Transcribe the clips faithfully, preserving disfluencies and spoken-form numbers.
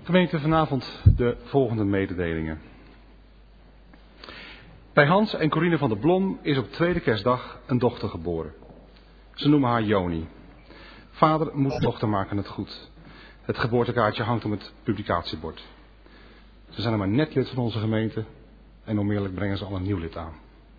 Gemeente, vanavond de volgende mededelingen. Bij Hans en Corine van der Blom is op tweede kerstdag een dochter geboren. Ze noemen haar Joni. Vader moet dochter maken het goed. Het geboortekaartje hangt om het publicatiebord. Ze zijn er maar net lid van onze gemeente en onmiddellijk brengen ze al een nieuw lid aan.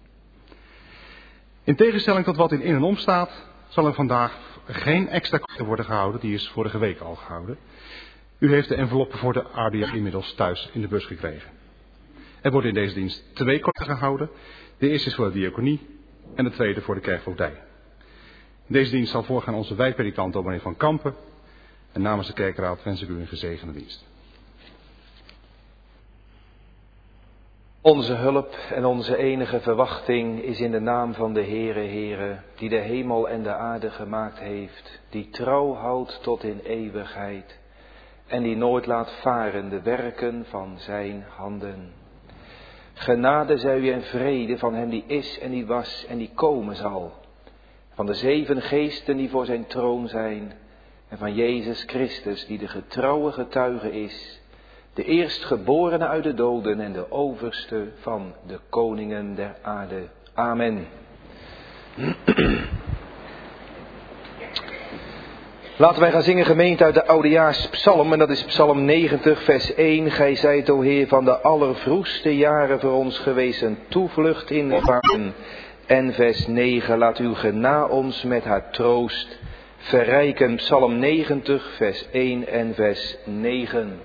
In tegenstelling tot wat in in en om staat, zal er vandaag geen extra korting worden gehouden. Die is vorige week al gehouden. U heeft de enveloppen voor de A D R inmiddels thuis in de bus gekregen. Er worden in deze dienst twee kortingen gehouden. De eerste is voor de diaconie en de tweede voor de kerkvoogdij. In deze dienst zal voorgaan onze wijkpredikant dominee van Kampen. En namens de kerkraad wens ik u een gezegende dienst. Onze hulp en onze enige verwachting is in de naam van de Heere, Heere, die de hemel en de aarde gemaakt heeft, die trouw houdt tot in eeuwigheid en die nooit laat varen de werken van zijn handen. Genade zij u en vrede van hem die is en die was en die komen zal, van de zeven geesten die voor zijn troon zijn en van Jezus Christus die de getrouwe getuige is, de eerstgeborene uit de doden en de overste van de koningen der aarde. Amen. Laten wij gaan zingen, gemeente, uit de oudejaarspsalm, en dat is psalm negentig, vers één. Gij zijt, o Heer, van de allervroegste jaren voor ons geweest een toevlucht in de varken. En vers negen, laat uw gena ons met haar troost verrijken. Psalm negentig, vers één en vers negen.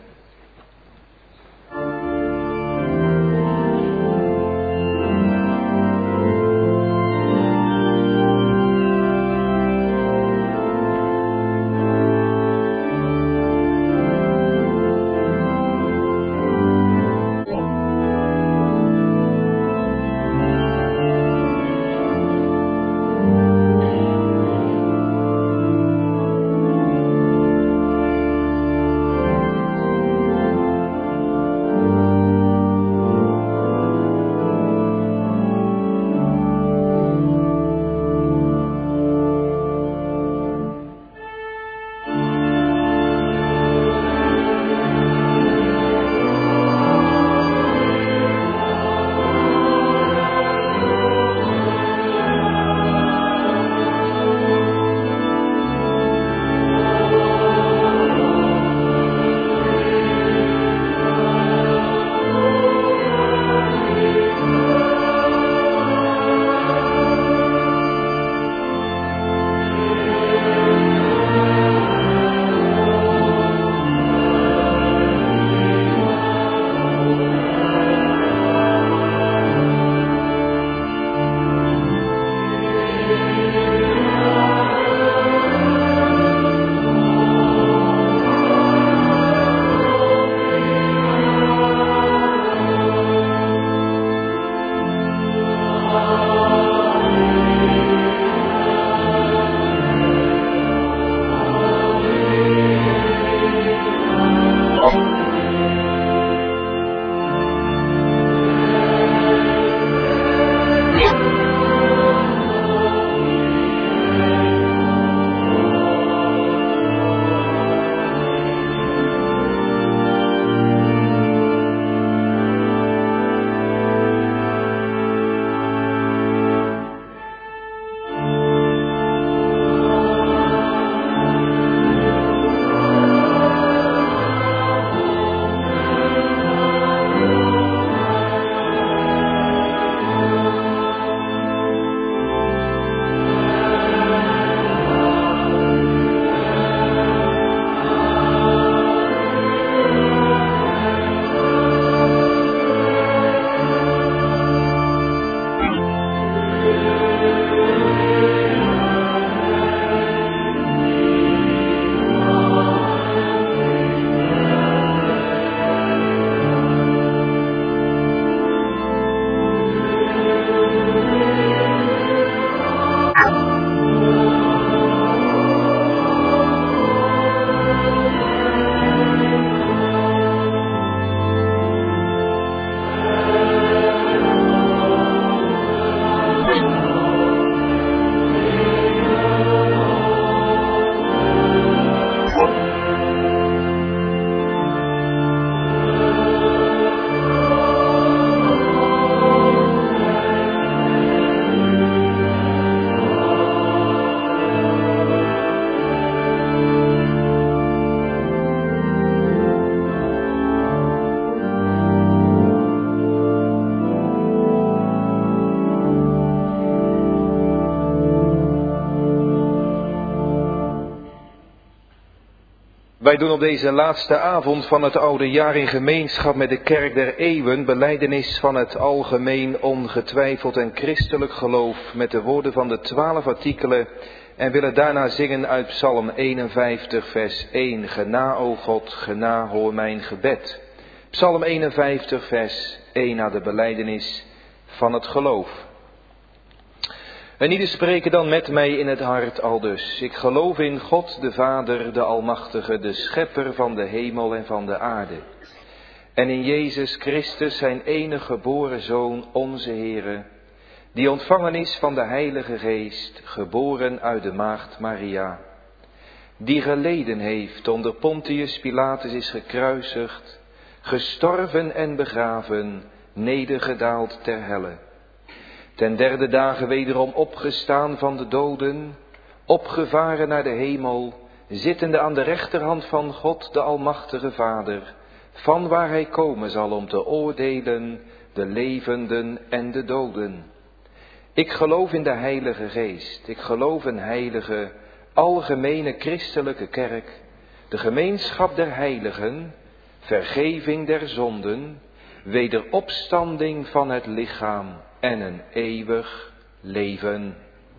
Wij doen op deze laatste avond van het oude jaar in gemeenschap met de Kerk der Eeuwen belijdenis van het algemeen, ongetwijfeld en christelijk geloof met de woorden van de twaalf artikelen en willen daarna zingen uit Psalm eenenvijftig vers één. Gena, o God, gena, hoor mijn gebed. Psalm eenenvijftig vers één na de belijdenis van het geloof. En ieder spreken dan met mij in het hart aldus. Ik geloof in God de Vader, de Almachtige, de Schepper van de hemel en van de aarde. En in Jezus Christus, zijn enige geboren Zoon, onze Heere, die ontvangen is van de Heilige Geest, geboren uit de maagd Maria. Die geleden heeft, onder Pontius Pilatus is gekruisigd, gestorven en begraven, nedergedaald ter helle. Ten derde dagen wederom opgestaan van de doden, opgevaren naar de hemel, zittende aan de rechterhand van God de Almachtige Vader, van waar hij komen zal om te oordelen de levenden en de doden. Ik geloof in de Heilige Geest, ik geloof een heilige, algemene christelijke kerk, de gemeenschap der heiligen, vergeving der zonden, wederopstanding van het lichaam en een eeuwig leven.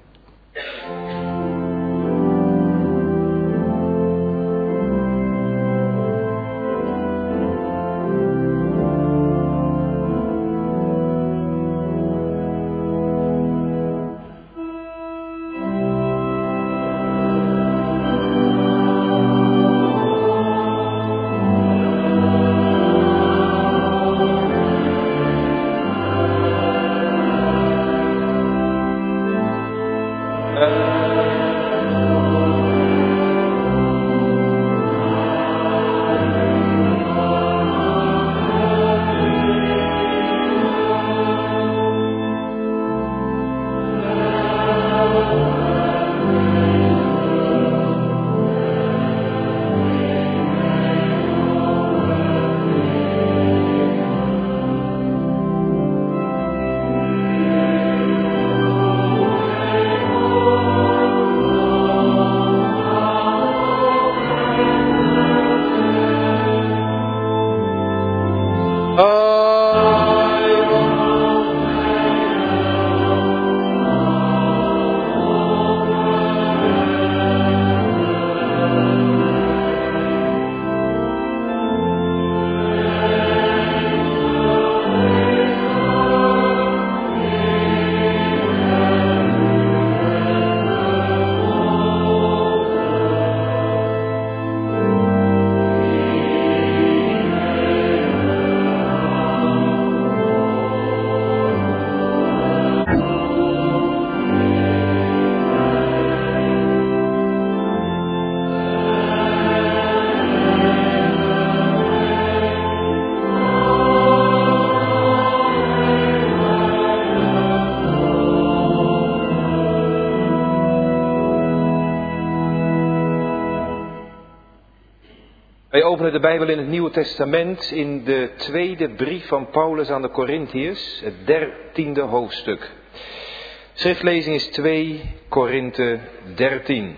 Wij openen de Bijbel in het Nieuwe Testament in de tweede brief van Paulus aan de Korintiërs, het dertiende hoofdstuk. Schriftlezing is twee Korinthe dertien.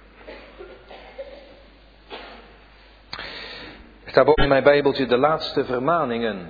Er staat boven in mijn Bijbeltje de laatste vermaningen.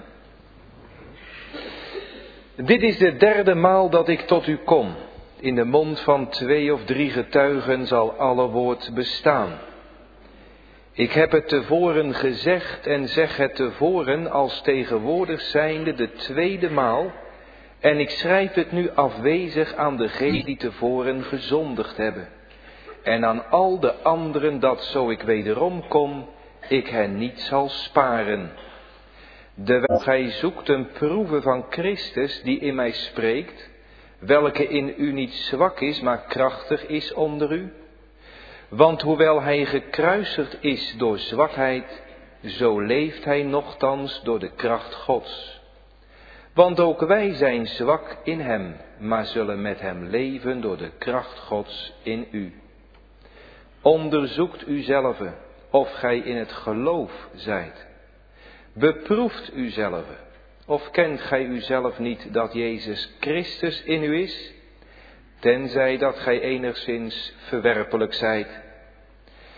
Dit is de derde maal dat ik tot u kom. In de mond van twee of drie getuigen zal alle woord bestaan. Ik heb het tevoren gezegd en zeg het tevoren als tegenwoordig zijnde de tweede maal. En ik schrijf het nu afwezig aan degenen die tevoren gezondigd hebben. En aan al de anderen dat zo ik wederom kom, ik hen niet zal sparen. Dewijl gij zoekt een proeve van Christus die in mij spreekt, welke in u niet zwak is, maar krachtig is onder u. Want hoewel hij gekruisigd is door zwakheid, zo leeft hij nochtans door de kracht Gods. Want ook wij zijn zwak in hem, maar zullen met hem leven door de kracht Gods in u. Onderzoekt uzelve of gij in het geloof zijt. Beproeft uzelve, of kent gij uzelf niet dat Jezus Christus in u is, tenzij dat gij enigszins verwerpelijk zijt.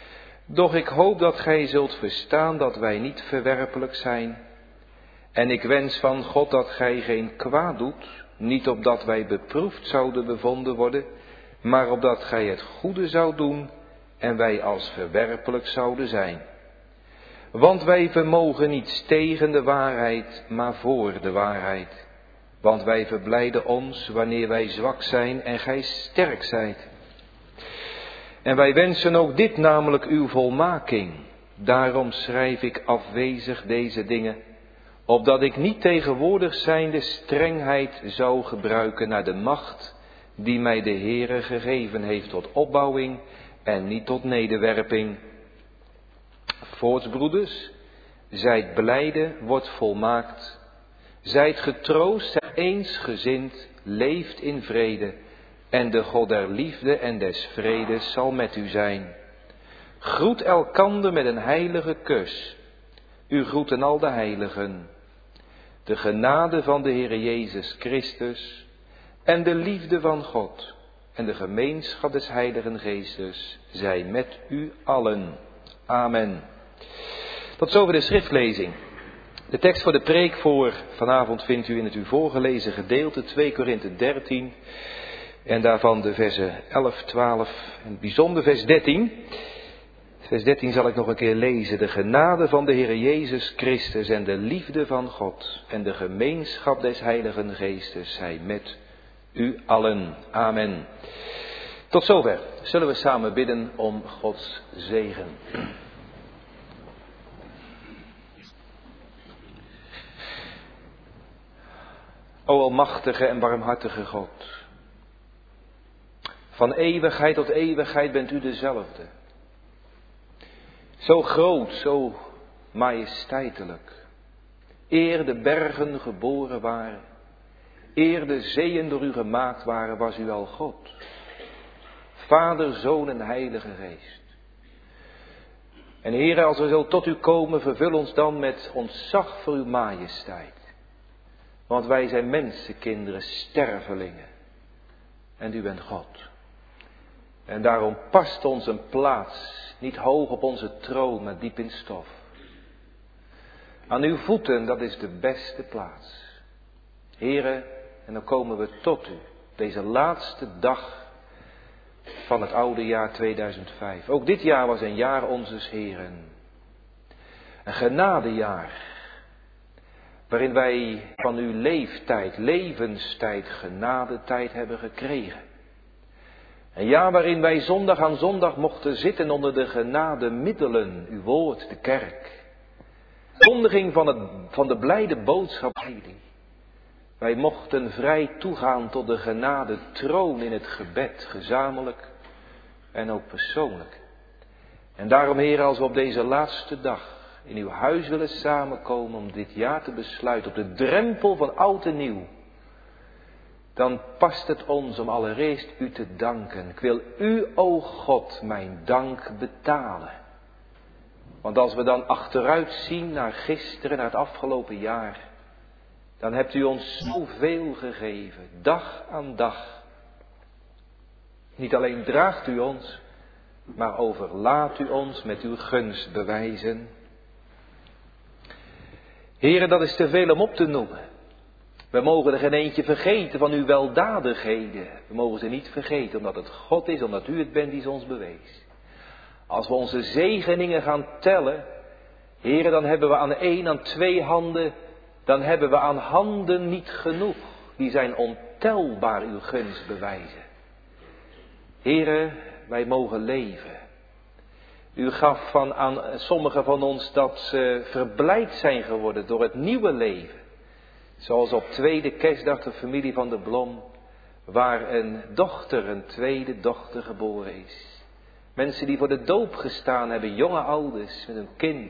Doch ik hoop dat gij zult verstaan dat wij niet verwerpelijk zijn. En ik wens van God dat gij geen kwaad doet, niet opdat wij beproefd zouden bevonden worden, maar opdat gij het goede zou doen en wij als verwerpelijk zouden zijn. Want wij vermogen niets tegen de waarheid, maar voor de waarheid. Want wij verblijden ons wanneer wij zwak zijn en gij sterk zijt. En wij wensen ook dit, namelijk uw volmaking. Daarom schrijf ik afwezig deze dingen, opdat ik niet tegenwoordig zijnde strengheid zou gebruiken naar de macht die mij de Heere gegeven heeft tot opbouwing en niet tot nederwerping. Voorts, broeders, zijt blijde, wordt volmaakt. Zijt getroost, zijt eensgezind, leeft in vrede. En de God der liefde en des vredes zal met u zijn. Groet elkander met een heilige kus. U groeten al de heiligen. De genade van de Heere Jezus Christus en de liefde van God en de gemeenschap des Heiligen Geestes zij met u allen. Amen. Tot zover de schriftlezing. De tekst voor de preek voor vanavond vindt u in het u voorgelezen gedeelte, twee Korinthe dertien. En daarvan de versen elf, twaalf en bijzonder vers dertien. Vers dertien zal ik nog een keer lezen. De genade van de Heere Jezus Christus en de liefde van God en de gemeenschap des Heiligen Geestes zij met u allen. Amen. Tot zover. Zullen we samen bidden om Gods zegen. O almachtige en barmhartige God. Van eeuwigheid tot eeuwigheid bent u dezelfde. Zo groot, zo majesteitelijk. Eer de bergen geboren waren, eer de zeeën door u gemaakt waren, was u al God. Vader, Zoon en Heilige Geest. En Heere, als we zo tot u komen, vervul ons dan met ontzag voor uw majesteit. Want wij zijn mensenkinderen, stervelingen. En u bent God. En daarom past ons een plaats, niet hoog op onze troon, maar diep in stof. Aan uw voeten, dat is de beste plaats. Heere, en dan komen we tot u, deze laatste dag van het oude jaar tweeduizend vijf. Ook dit jaar was een jaar onzes Heeren. Een genadejaar, waarin wij van uw leeftijd, levenstijd, genadetijd hebben gekregen. Een jaar waarin wij zondag aan zondag mochten zitten onder de genademiddelen, uw woord, de kerk. Zondiging van, het, van de blijde boodschap. Wij mochten vrij toegaan tot de genadetroon in het gebed, gezamenlijk en ook persoonlijk. En daarom, Heer, als we op deze laatste dag in uw huis willen samenkomen om dit jaar te besluiten op de drempel van oud en nieuw, dan past het ons om allereerst u te danken. Ik wil u, o God, mijn dank betalen. Want als we dan achteruit zien naar gisteren, naar het afgelopen jaar, dan hebt u ons zoveel gegeven, dag aan dag. Niet alleen draagt u ons, maar overlaat u ons met uw gunstbewijzen. Heren, dat is te veel om op te noemen. We mogen er geen eentje vergeten van uw weldadigheden. We mogen ze niet vergeten, omdat het God is, omdat u het bent die ze ons bewees. Als we onze zegeningen gaan tellen, Heren, dan hebben we aan één, aan twee handen, dan hebben we aan handen niet genoeg. Die zijn ontelbaar uw gunst bewijzen. Heren, wij mogen leven. U gaf van aan sommigen van ons dat ze verblijd zijn geworden door het nieuwe leven. Zoals op tweede kerstdag de familie van de Blom, waar een dochter, een tweede dochter geboren is. Mensen die voor de doop gestaan hebben, jonge ouders met een kind.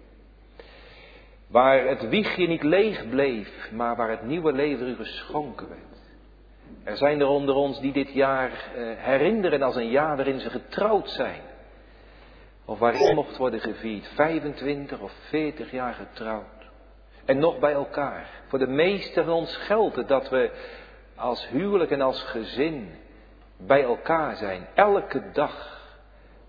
Waar het wiegje niet leeg bleef, maar waar het nieuwe leven u geschonken werd. Er zijn er onder ons die dit jaar eh, herinneren als een jaar waarin ze getrouwd zijn. Of waarin mocht worden gevierd, vijfentwintig of veertig jaar getrouwd. En nog bij elkaar. Voor de meesten van ons geldt het dat we als huwelijk en als gezin bij elkaar zijn. Elke dag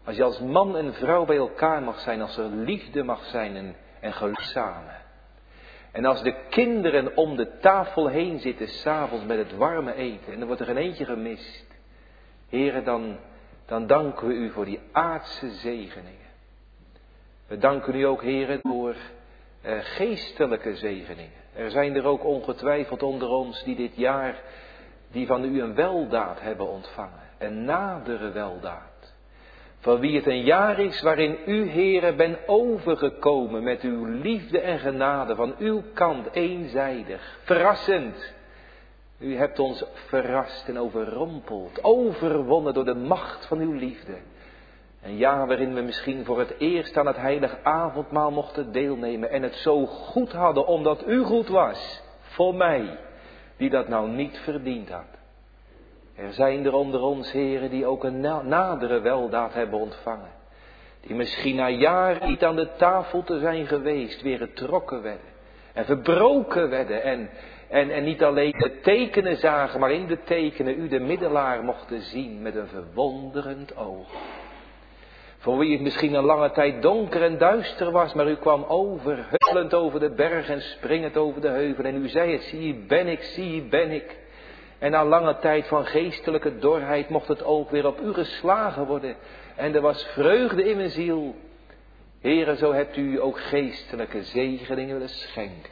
Als je als man en vrouw bij elkaar mag zijn, als er liefde mag zijn en, en geluk samen. En als de kinderen om de tafel heen zitten, 's avonds met het warme eten. En er wordt er geen eentje gemist. Here, dan, dan danken we u voor die aardse zegeningen. We danken u ook, Heere, voor eh, geestelijke zegeningen. Er zijn er ook ongetwijfeld onder ons die dit jaar, die van u een weldaad hebben ontvangen. Een nadere weldaad. Van wie het een jaar is waarin u, Heere, bent overgekomen met uw liefde en genade van uw kant eenzijdig. Verrassend. U hebt ons verrast en overrompeld, overwonnen door de macht van uw liefde. Een jaar waarin we misschien voor het eerst aan het heilig avondmaal mochten deelnemen en het zo goed hadden omdat u goed was voor mij, die dat nou niet verdiend had. Er zijn er onder ons, heren, die ook een nadere weldaad hebben ontvangen. Die misschien na jaren niet aan de tafel te zijn geweest, weer getrokken werden. En verbroken werden. En, en, en niet alleen de tekenen zagen, maar in de tekenen u de middelaar mochten zien met een verwonderend oog. Voor wie het misschien een lange tijd donker en duister was, maar u kwam over, huppelend over de berg en springend over de heuvel. En u zei het, zie hier ben ik, zie hier ben ik. En na lange tijd van geestelijke dorheid mocht het oog weer op u geslagen worden. En er was vreugde in mijn ziel. Heere, zo hebt u ook geestelijke zegeningen willen schenken.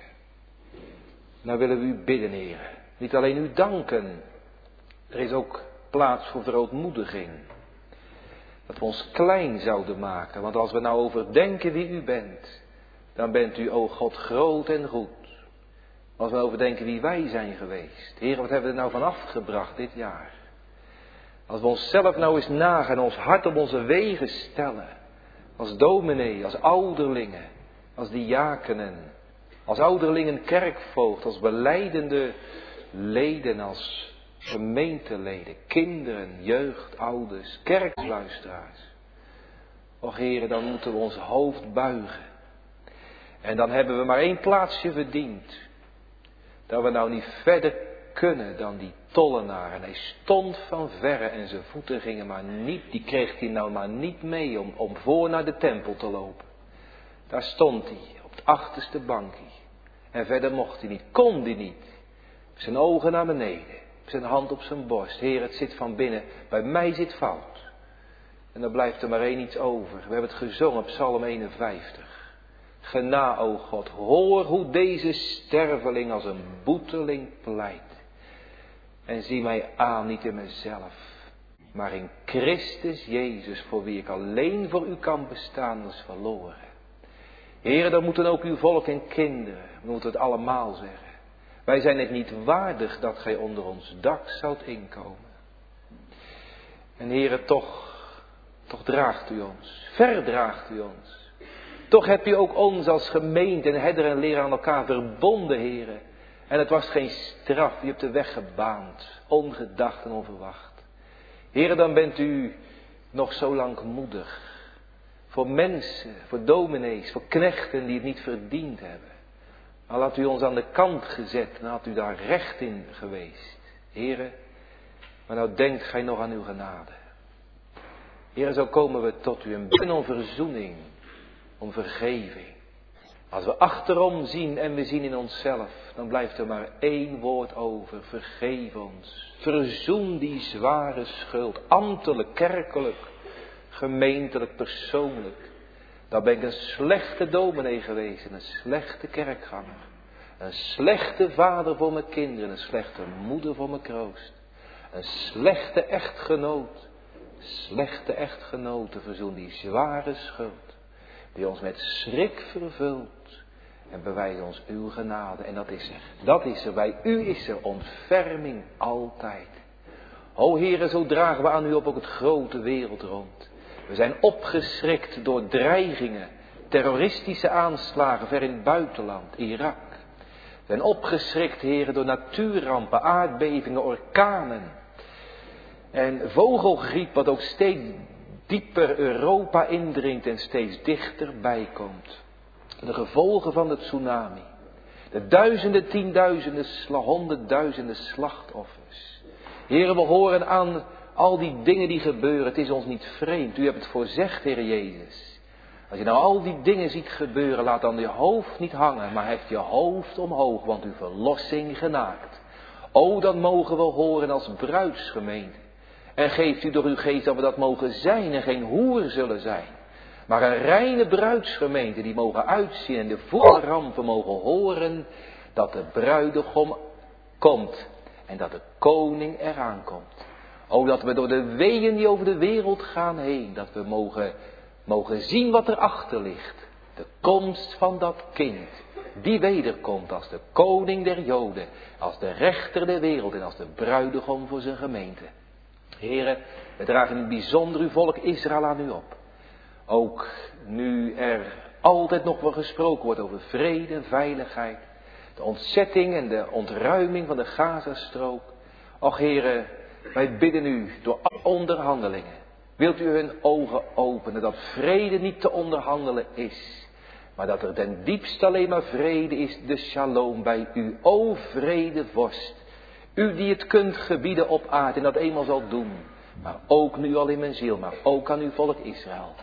Nou willen we u bidden, Heere. Niet alleen u danken. Er is ook plaats voor verootmoediging. Dat we ons klein zouden maken. Want als we nou overdenken wie u bent, dan bent u, o God, groot en goed. Als we overdenken wie wij zijn geweest. Heer, wat hebben we er nou van afgebracht dit jaar? Als we onszelf nou eens nagaan, ons hart op onze wegen stellen. Als dominee, als ouderlingen, als diakenen. Als ouderlingen kerkvoogd, als belijdende leden, als gemeenteleden. Kinderen, jeugd, ouders, kerkluisteraars. Och Heer, dan moeten we ons hoofd buigen. En dan hebben we maar één plaatsje verdiend. Dat we nou niet verder kunnen dan die tollenaar. En hij stond van verre en zijn voeten gingen maar niet, die kreeg hij nou maar niet mee om, om voor naar de tempel te lopen. Daar stond hij, op het achterste bankje. En verder mocht hij niet, kon hij niet. Zijn ogen naar beneden, zijn hand op zijn borst. Heer, het zit van binnen, bij mij zit fout. En dan blijft er maar één iets over. We hebben het gezongen op Psalm eenenvijftig. Gena, o God, hoor hoe deze sterveling als een boeteling pleit. En zie mij aan, niet in mezelf, maar in Christus Jezus, voor wie ik alleen voor u kan bestaan, als verloren. Heren, dan moeten ook uw volk en kinderen, we moeten het allemaal zeggen. Wij zijn het niet waardig dat gij onder ons dak zoudt inkomen. En heren, toch, toch draagt u ons, verdraagt u ons. Toch heb je ook ons als gemeente en herder en leraar aan elkaar verbonden, heren. En het was geen straf, je hebt de weg gebaand, ongedacht en onverwacht. Heren, dan bent u nog zo langmoedig. Voor mensen, voor dominees, voor knechten die het niet verdiend hebben. Al had u ons aan de kant gezet, dan had u daar recht in geweest. Heren, maar nou denkt gij nog aan uw genade. Heren, zo komen we tot u en bidden om verzoening. Om vergeving. Als we achterom zien en we zien in onszelf, dan blijft er maar één woord over. Vergeef ons. Verzoen die zware schuld. Ambtelijk, kerkelijk, gemeentelijk, persoonlijk. Dan ben ik een slechte dominee geweest. Een slechte kerkganger. Een slechte vader voor mijn kinderen. Een slechte moeder voor mijn kroost. Een slechte echtgenoot. Slechte echtgenoten. Verzoen die zware schuld. Die ons met schrik vervult. En bewijs ons uw genade. En dat is er. Dat is er. Bij u is er ontferming altijd. O Heere, zo dragen we aan u op ook het grote wereld rond. We zijn opgeschrikt door dreigingen. Terroristische aanslagen ver in het buitenland. Irak. We zijn opgeschrikt, Heere, door natuurrampen, aardbevingen, orkanen. En vogelgriep wat ook steeds dieper Europa indringt en steeds dichterbij komt. De gevolgen van de tsunami. De duizenden, tienduizenden, honderdduizenden slachtoffers. Heren, we horen aan al die dingen die gebeuren, het is ons niet vreemd. U hebt het voorzegd, Heer Jezus. Als je nou al die dingen ziet gebeuren, laat dan je hoofd niet hangen, maar heft je hoofd omhoog, want uw verlossing genaakt. O, dan mogen we horen als bruidsgemeente. En geeft u door uw geest dat we dat mogen zijn en geen hoer zullen zijn. Maar een reine bruidsgemeente die mogen uitzien en de volle rampen mogen horen dat de bruidegom komt en dat de koning eraan komt. O, dat we door de weeën die over de wereld gaan heen, dat we mogen, mogen zien wat erachter ligt. De komst van dat kind, die wederkomt als de koning der Joden, als de rechter der wereld en als de bruidegom voor zijn gemeente. Heren, we dragen in het bijzonder uw volk Israël aan u op. Ook nu er altijd nog wel gesproken wordt over vrede en veiligheid. De ontzetting en de ontruiming van de Gazastrook. Och heren, wij bidden u door onderhandelingen. Wilt u hun ogen openen dat vrede niet te onderhandelen is. Maar dat er ten diepste alleen maar vrede is, de shalom bij u. O vrede vorst. U die het kunt gebieden op aarde en dat eenmaal zal doen. Maar ook nu al in mijn ziel, maar ook aan uw volk Israël.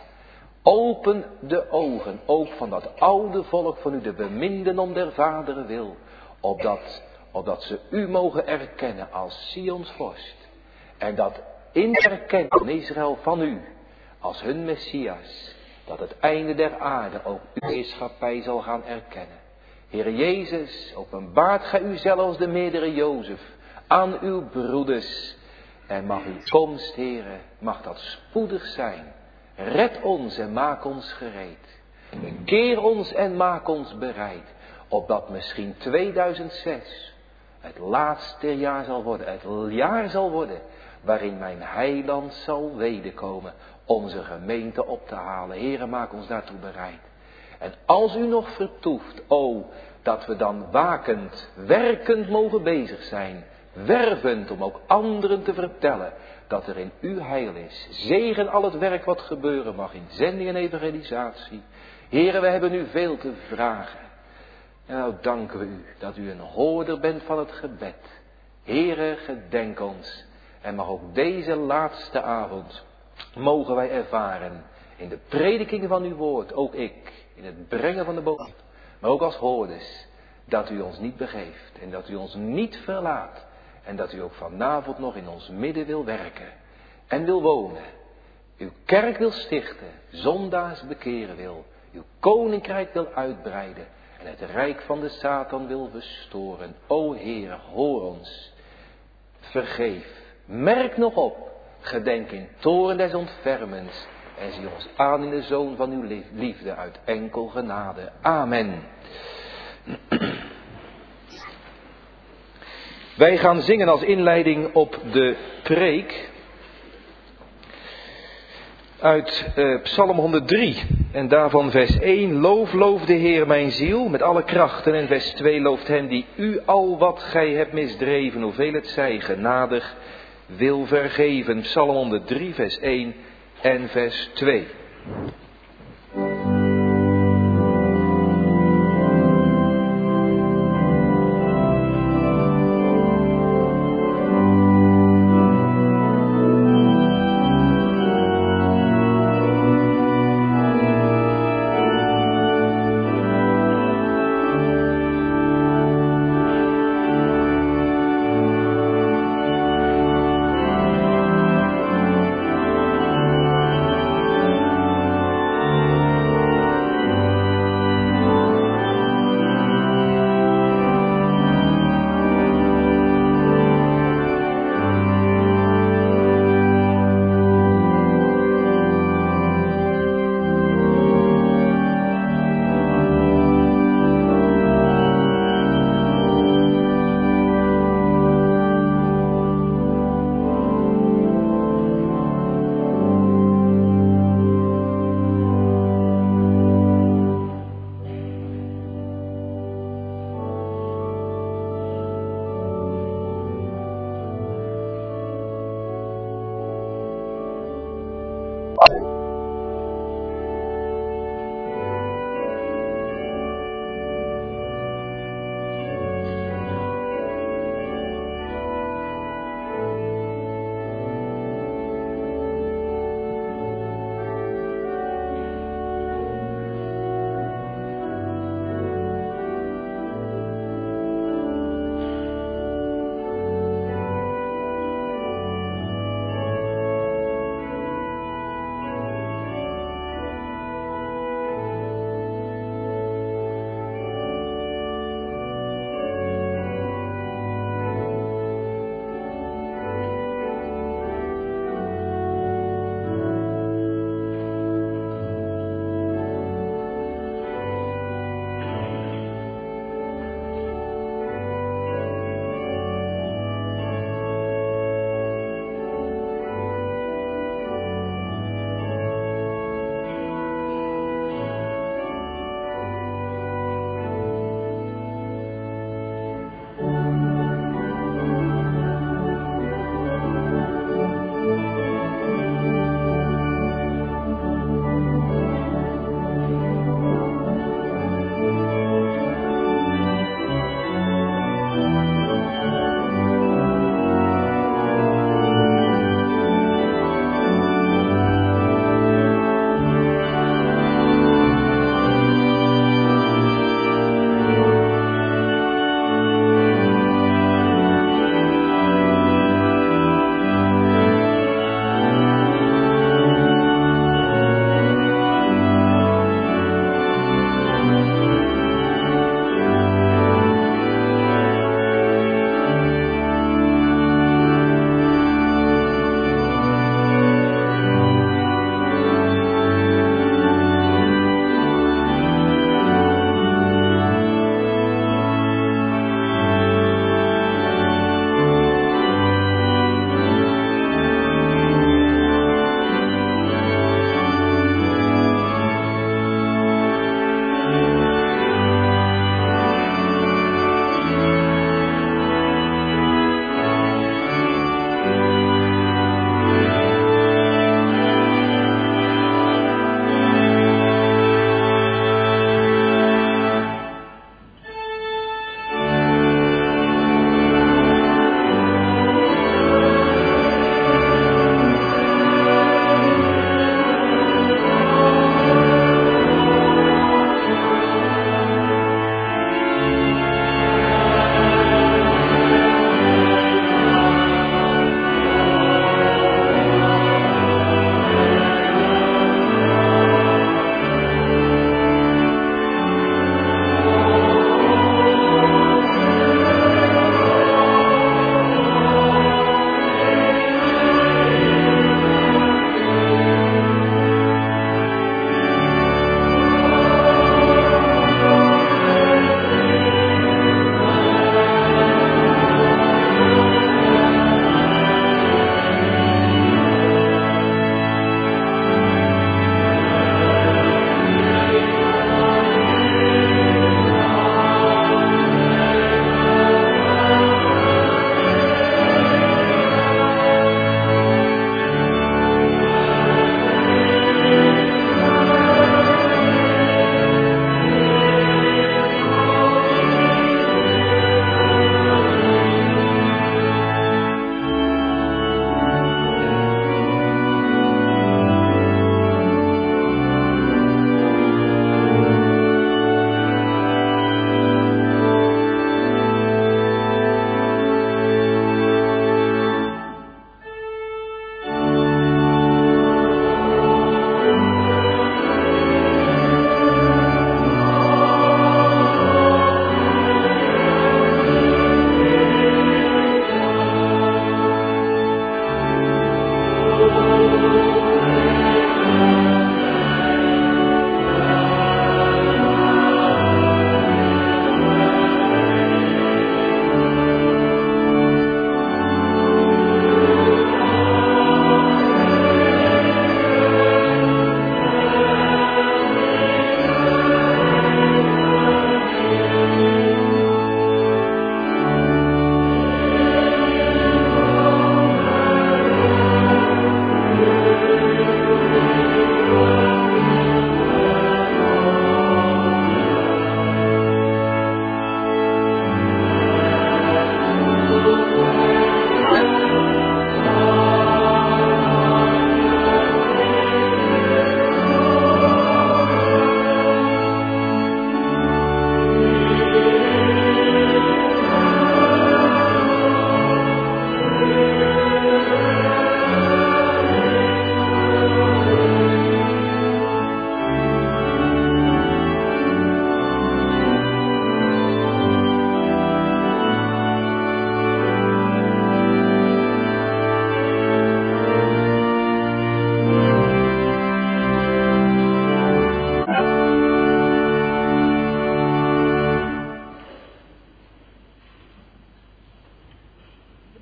Open de ogen, ook van dat oude volk van u, de beminden om der vaderen wil. Opdat, opdat ze u mogen erkennen als Sions vorst. En dat in erkennen van Israël van u, als hun Messias, dat het einde der aarde ook uw heerschappij zal gaan erkennen. Heere Jezus, openbaart gij u zelfs de meerdere Jozef aan uw broeders. En mag uw komst, Heere, mag dat spoedig zijn. Red ons en maak ons gereed. Bekeer ons en maak ons bereid. Opdat misschien tweeduizend zes het laatste jaar zal worden. Het jaar zal worden waarin mijn heiland zal wederkomen. Onze gemeente op te halen. Heere, maak ons daartoe bereid. En als u nog vertoeft, o, dat we dan wakend, werkend mogen bezig zijn. Wervend om ook anderen te vertellen dat er in u heil is. Zegen al het werk wat gebeuren mag in zending en evangelisatie. Heren, we hebben u veel te vragen. En nou danken we u dat u een hoorder bent van het gebed. Heren, gedenk ons. En mag ook deze laatste avond mogen wij ervaren in de predikingen van uw woord, ook ik, in het brengen van de boodschap, maar ook als hoorders, dat u ons niet begeeft en dat u ons niet verlaat. En dat u ook vanavond nog in ons midden wil werken en wil wonen. Uw kerk wil stichten, zondaars bekeren wil. Uw koninkrijk wil uitbreiden en het rijk van de Satan wil verstoren. O Heer, hoor ons. Vergeef. Merk nog op. Gedenk in toren des ontfermens. En zie ons aan in de zoon van uw liefde uit enkel genade. Amen. Wij gaan zingen als inleiding op de preek uit uh, Psalm honderddrie en daarvan vers één. Loof, loof de Heer mijn ziel met alle krachten. En vers twee, looft hen die u al wat gij hebt misdreven, hoeveel het zij genadig wil vergeven. Psalm honderddrie vers één en vers twee.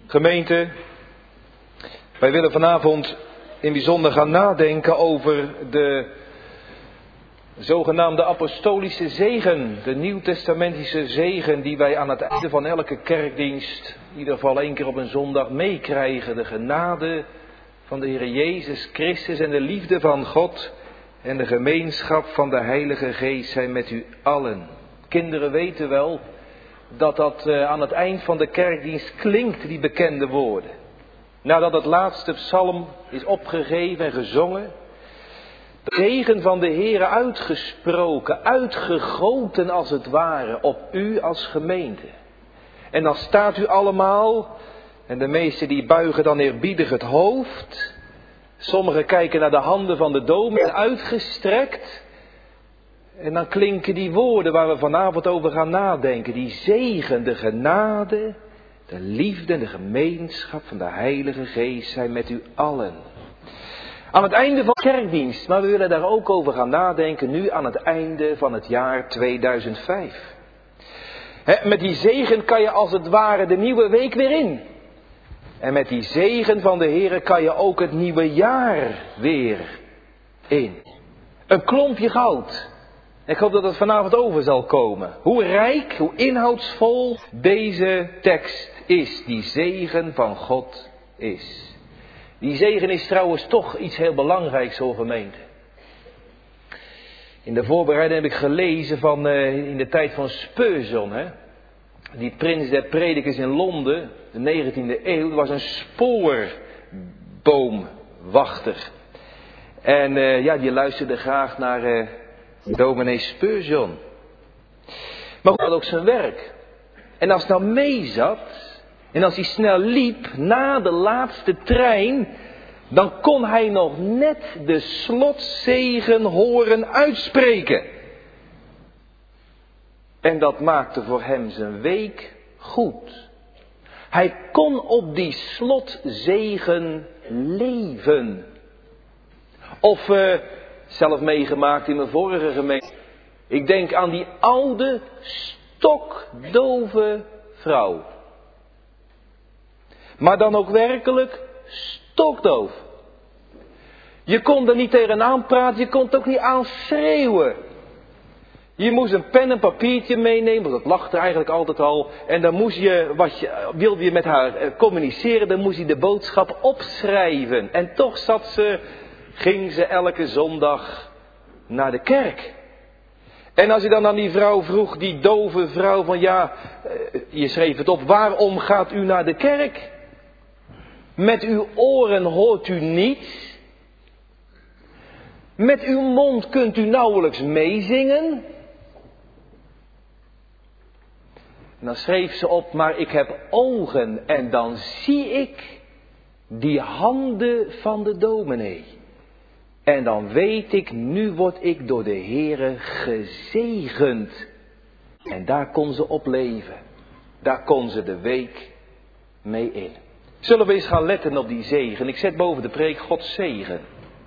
Gemeente, wij willen vanavond in bijzonder gaan nadenken over de zogenaamde apostolische zegen, de nieuwtestamentische zegen die wij aan het einde van elke kerkdienst, in ieder geval één keer op een zondag, meekrijgen. De genade van de Heer Jezus Christus en de liefde van God en de gemeenschap van de Heilige Geest zijn met u allen. Kinderen weten wel dat dat aan het eind van de kerkdienst klinkt, die bekende woorden. Nadat het laatste psalm is opgegeven en gezongen, de zegen van de Heere uitgesproken, uitgegoten als het ware op u als gemeente. En dan staat u allemaal, en de meesten die buigen dan eerbiedig het hoofd. Sommigen kijken naar de handen van de dominee uitgestrekt. En dan klinken die woorden waar we vanavond over gaan nadenken. Die zegen, de genade, de liefde en de gemeenschap van de Heilige Geest zijn met u allen. Aan het einde van de kerkdienst, maar we willen daar ook over gaan nadenken nu aan het einde van het jaar tweeduizend vijf. He, met die zegen kan je als het ware de nieuwe week weer in. En met die zegen van de Heere kan je ook het nieuwe jaar weer in. Een klompje goud. Ik hoop dat het vanavond over zal komen. Hoe rijk, hoe inhoudsvol deze tekst is. Die zegen van God is. Die zegen is trouwens toch iets heel belangrijks, hoor gemeente. In de voorbereiding heb ik gelezen van uh, in de tijd van Spurgeon, hè. Die prins der predikers in Londen, de negentiende eeuw, was een spoorboomwachter. En uh, ja, die luisterde graag naar uh, dominee Spurgeon. Maar hij had ook zijn werk. En als het nou mee zat, en als hij snel liep na de laatste trein, dan kon hij nog net de slotzegen horen uitspreken. En dat maakte voor hem zijn week goed. Hij kon op die slotzegen leven. Of uh, zelf meegemaakt in mijn vorige gemeente. Ik denk aan die oude stokdove vrouw. Maar dan ook werkelijk stokdoof. Je kon er niet tegenaan praten, je kon het ook niet aan schreeuwen. Je moest een pen en papiertje meenemen, dat lag er eigenlijk altijd al. En dan moest je, wat je, wilde je met haar communiceren, dan moest je de boodschap opschrijven. En toch zat ze, ging ze elke zondag naar de kerk. En als je dan aan die vrouw vroeg, die dove vrouw, van ja, je schreef het op, waarom gaat u naar de kerk? Met uw oren hoort u niets. Met uw mond kunt u nauwelijks meezingen. En dan schreef ze op, maar ik heb ogen en dan zie ik die handen van de dominee. En dan weet ik, nu word ik door de Heere gezegend. En daar kon ze op leven. Daar kon ze de week mee in. Zullen we eens gaan letten op die zegen? Ik zet boven de preek Gods zegen.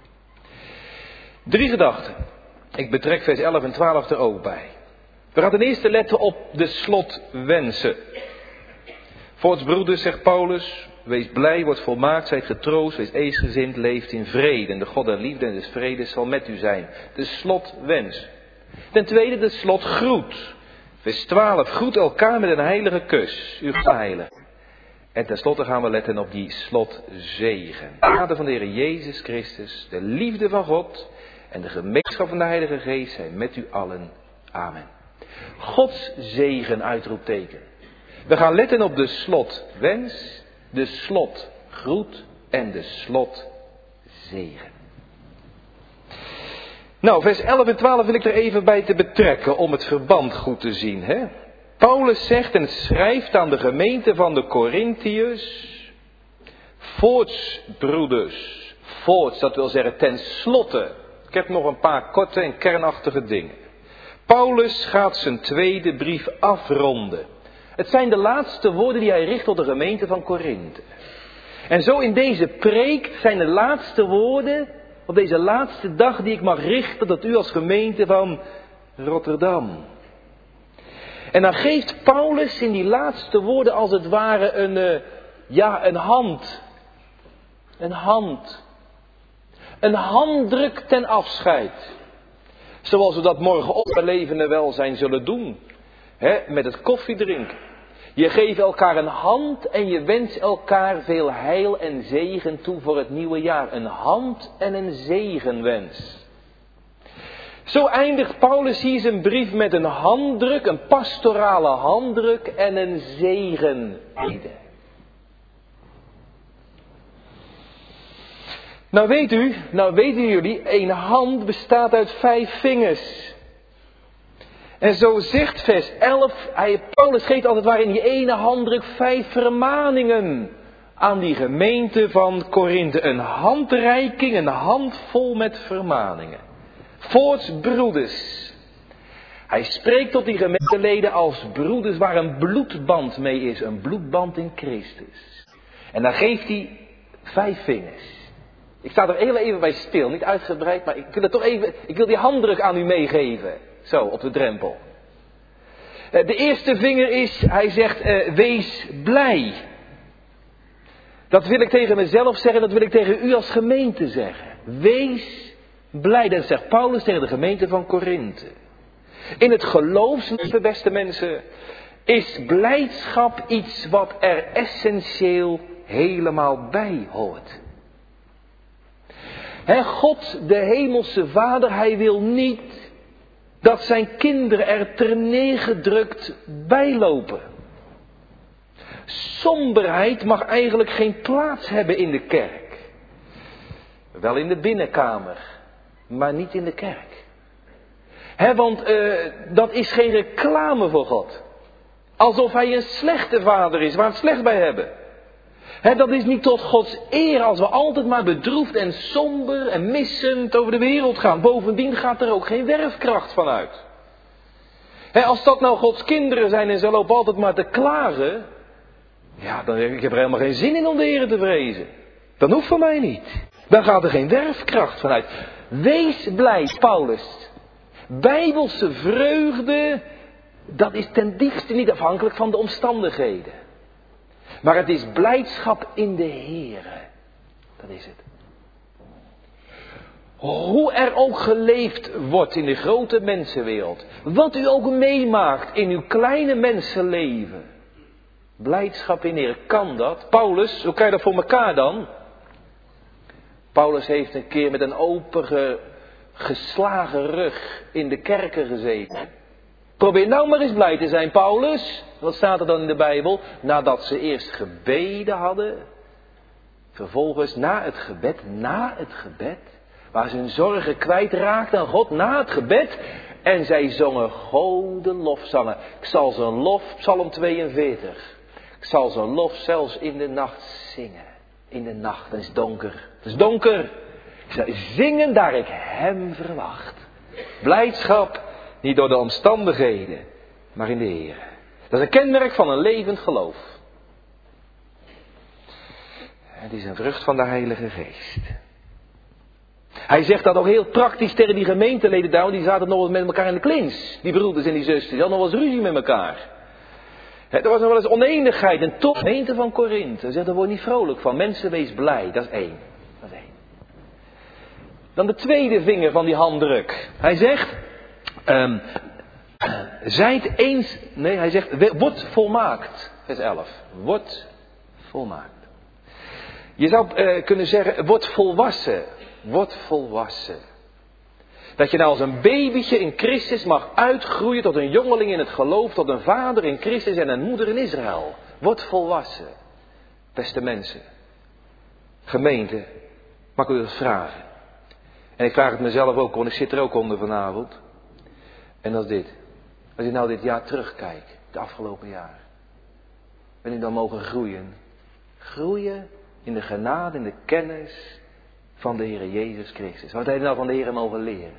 Drie gedachten. Ik betrek vers elf en twaalf er ook bij. We gaan ten eerste letten op de slotwensen. Voorts broeders, zegt Paulus, wees blij, word volmaakt, zijt getroost, wees eensgezind, leeft in vrede. En de God der liefde en des vredes zal met u zijn. De slotwens. Ten tweede de slotgroet. Vers twaalf, groet elkaar met een heilige kus. U heilig. En tenslotte gaan we letten op die slotzegen. De genade van de Heer Jezus Christus, de liefde van God en de gemeenschap van de Heilige Geest zijn met u allen. Amen. Gods zegen, uitroepteken. We gaan letten op de slotwens, de slotgroet en de slotzegen. Nou, vers elf en twaalf wil ik er even bij te betrekken om het verband goed te zien, hè? Paulus zegt en schrijft aan de gemeente van de Korintiërs, voorts broeders, voorts, dat wil zeggen ten slotte. Ik heb nog een paar korte en kernachtige dingen. Paulus gaat zijn tweede brief afronden. Het zijn de laatste woorden die hij richt tot de gemeente van Korinthe. En zo in deze preek zijn de laatste woorden op deze laatste dag die ik mag richten tot u als gemeente van Rotterdam. En dan geeft Paulus in die laatste woorden als het ware een, Ja, een hand. Een hand. Een handdruk ten afscheid. Zoals we dat morgen op bij levende welzijn zullen doen. He, met het koffiedrinken. Je geeft elkaar een hand en je wenst elkaar veel heil en zegen toe voor het nieuwe jaar. Een hand en een zegenwens. Zo eindigt Paulus hier zijn brief met een handdruk, een pastorale handdruk en een zegenrede. Nou weet u, nou weten jullie, een hand bestaat uit vijf vingers. En zo zegt vers elf, hij, Paulus geeft als het ware in die ene handdruk vijf vermaningen aan die gemeente van Korinthe. Een handreiking, een handvol met vermaningen. Voorts broeders. Hij spreekt tot die gemeenteleden als broeders waar een bloedband mee is. Een bloedband in Christus. En dan geeft hij vijf vingers. Ik sta er heel even bij stil, niet uitgebreid, maar ik wil het toch even, ik wil die handdruk aan u meegeven. Zo, op de drempel. De eerste vinger is, hij zegt, uh, wees blij. Dat wil ik tegen mezelf zeggen, dat wil ik tegen u als gemeente zeggen. Wees blij, dat zegt Paulus tegen de gemeente van Korinthe. In het geloofsleven, beste mensen, is blijdschap iets wat er essentieel helemaal bij hoort. He, God, de hemelse Vader, hij wil niet dat zijn kinderen er terneergedrukt bij lopen. Somberheid mag eigenlijk geen plaats hebben in de kerk. Wel in de binnenkamer, maar niet in de kerk. He, want uh, dat is geen reclame voor God. Alsof hij een slechte vader is, waar we het slecht bij hebben. He, dat is niet tot Gods eer als we altijd maar bedroefd en somber en missend over de wereld gaan. Bovendien gaat er ook geen werfkracht van uit. He, als dat nou Gods kinderen zijn en ze lopen altijd maar te klagen. Ja, dan ik heb er helemaal geen zin in om de Heer te vrezen. Dat hoeft van mij niet. Dan gaat er geen werfkracht van uit. Wees blij, Paulus. Bijbelse vreugde, dat is ten diepste niet afhankelijk van de omstandigheden. Maar het is blijdschap in de Heere. Dat is het. Hoe er ook geleefd wordt in de grote mensenwereld. Wat u ook meemaakt in uw kleine mensenleven. Blijdschap in de Heere. Kan dat? Paulus, hoe kan je dat voor elkaar dan? Paulus heeft een keer met een open ge, geslagen rug in de kerken gezeten. Probeer nou maar eens blij te zijn, Paulus. Wat staat er dan in de Bijbel? Nadat ze eerst gebeden hadden. Vervolgens na het gebed, na het gebed. Waar ze hun zorgen kwijtraakten aan God, na het gebed. En zij zongen goden lofzangen. Ik zal zijn lof, Psalm tweeënveertig. Ik zal zijn lof zelfs in de nacht zingen. In de nacht, het is donker. Het is donker. Ik zal zingen daar ik hem verwacht. Blijdschap. Niet door de omstandigheden, maar in de Heer. Dat is een kenmerk van een levend geloof. Het is een vrucht van de Heilige Geest. Hij zegt dat ook heel praktisch tegen die gemeenteleden daar, die zaten nog wel met elkaar in de klins. Die broeders en die zusters, die hadden nog wel eens ruzie met elkaar. Er was nog wel eens oneenigheid. En toch, de gemeente van Korinthe, hij zegt, daar word je niet vrolijk van. Mensen, wees blij. Dat is één. Dat is één. Dan de tweede vinger van die handdruk. Hij zegt... Um, zijt eens, nee hij zegt, wordt volmaakt, vers elf, wordt volmaakt. Je zou uh, kunnen zeggen, wordt volwassen, wordt volwassen. Dat je nou als een babytje in Christus mag uitgroeien tot een jongeling in het geloof, tot een vader in Christus en een moeder in Israël. Wordt volwassen, beste mensen, gemeente, mag ik u dat vragen? En ik vraag het mezelf ook, want ik zit er ook onder vanavond. En dat is dit. Als je nou dit jaar terugkijkt, het afgelopen jaar. Ben je dan mogen groeien? Groeien in de genade, in de kennis van de Heer Jezus Christus. Wat heb je nou van de Heer mogen leren?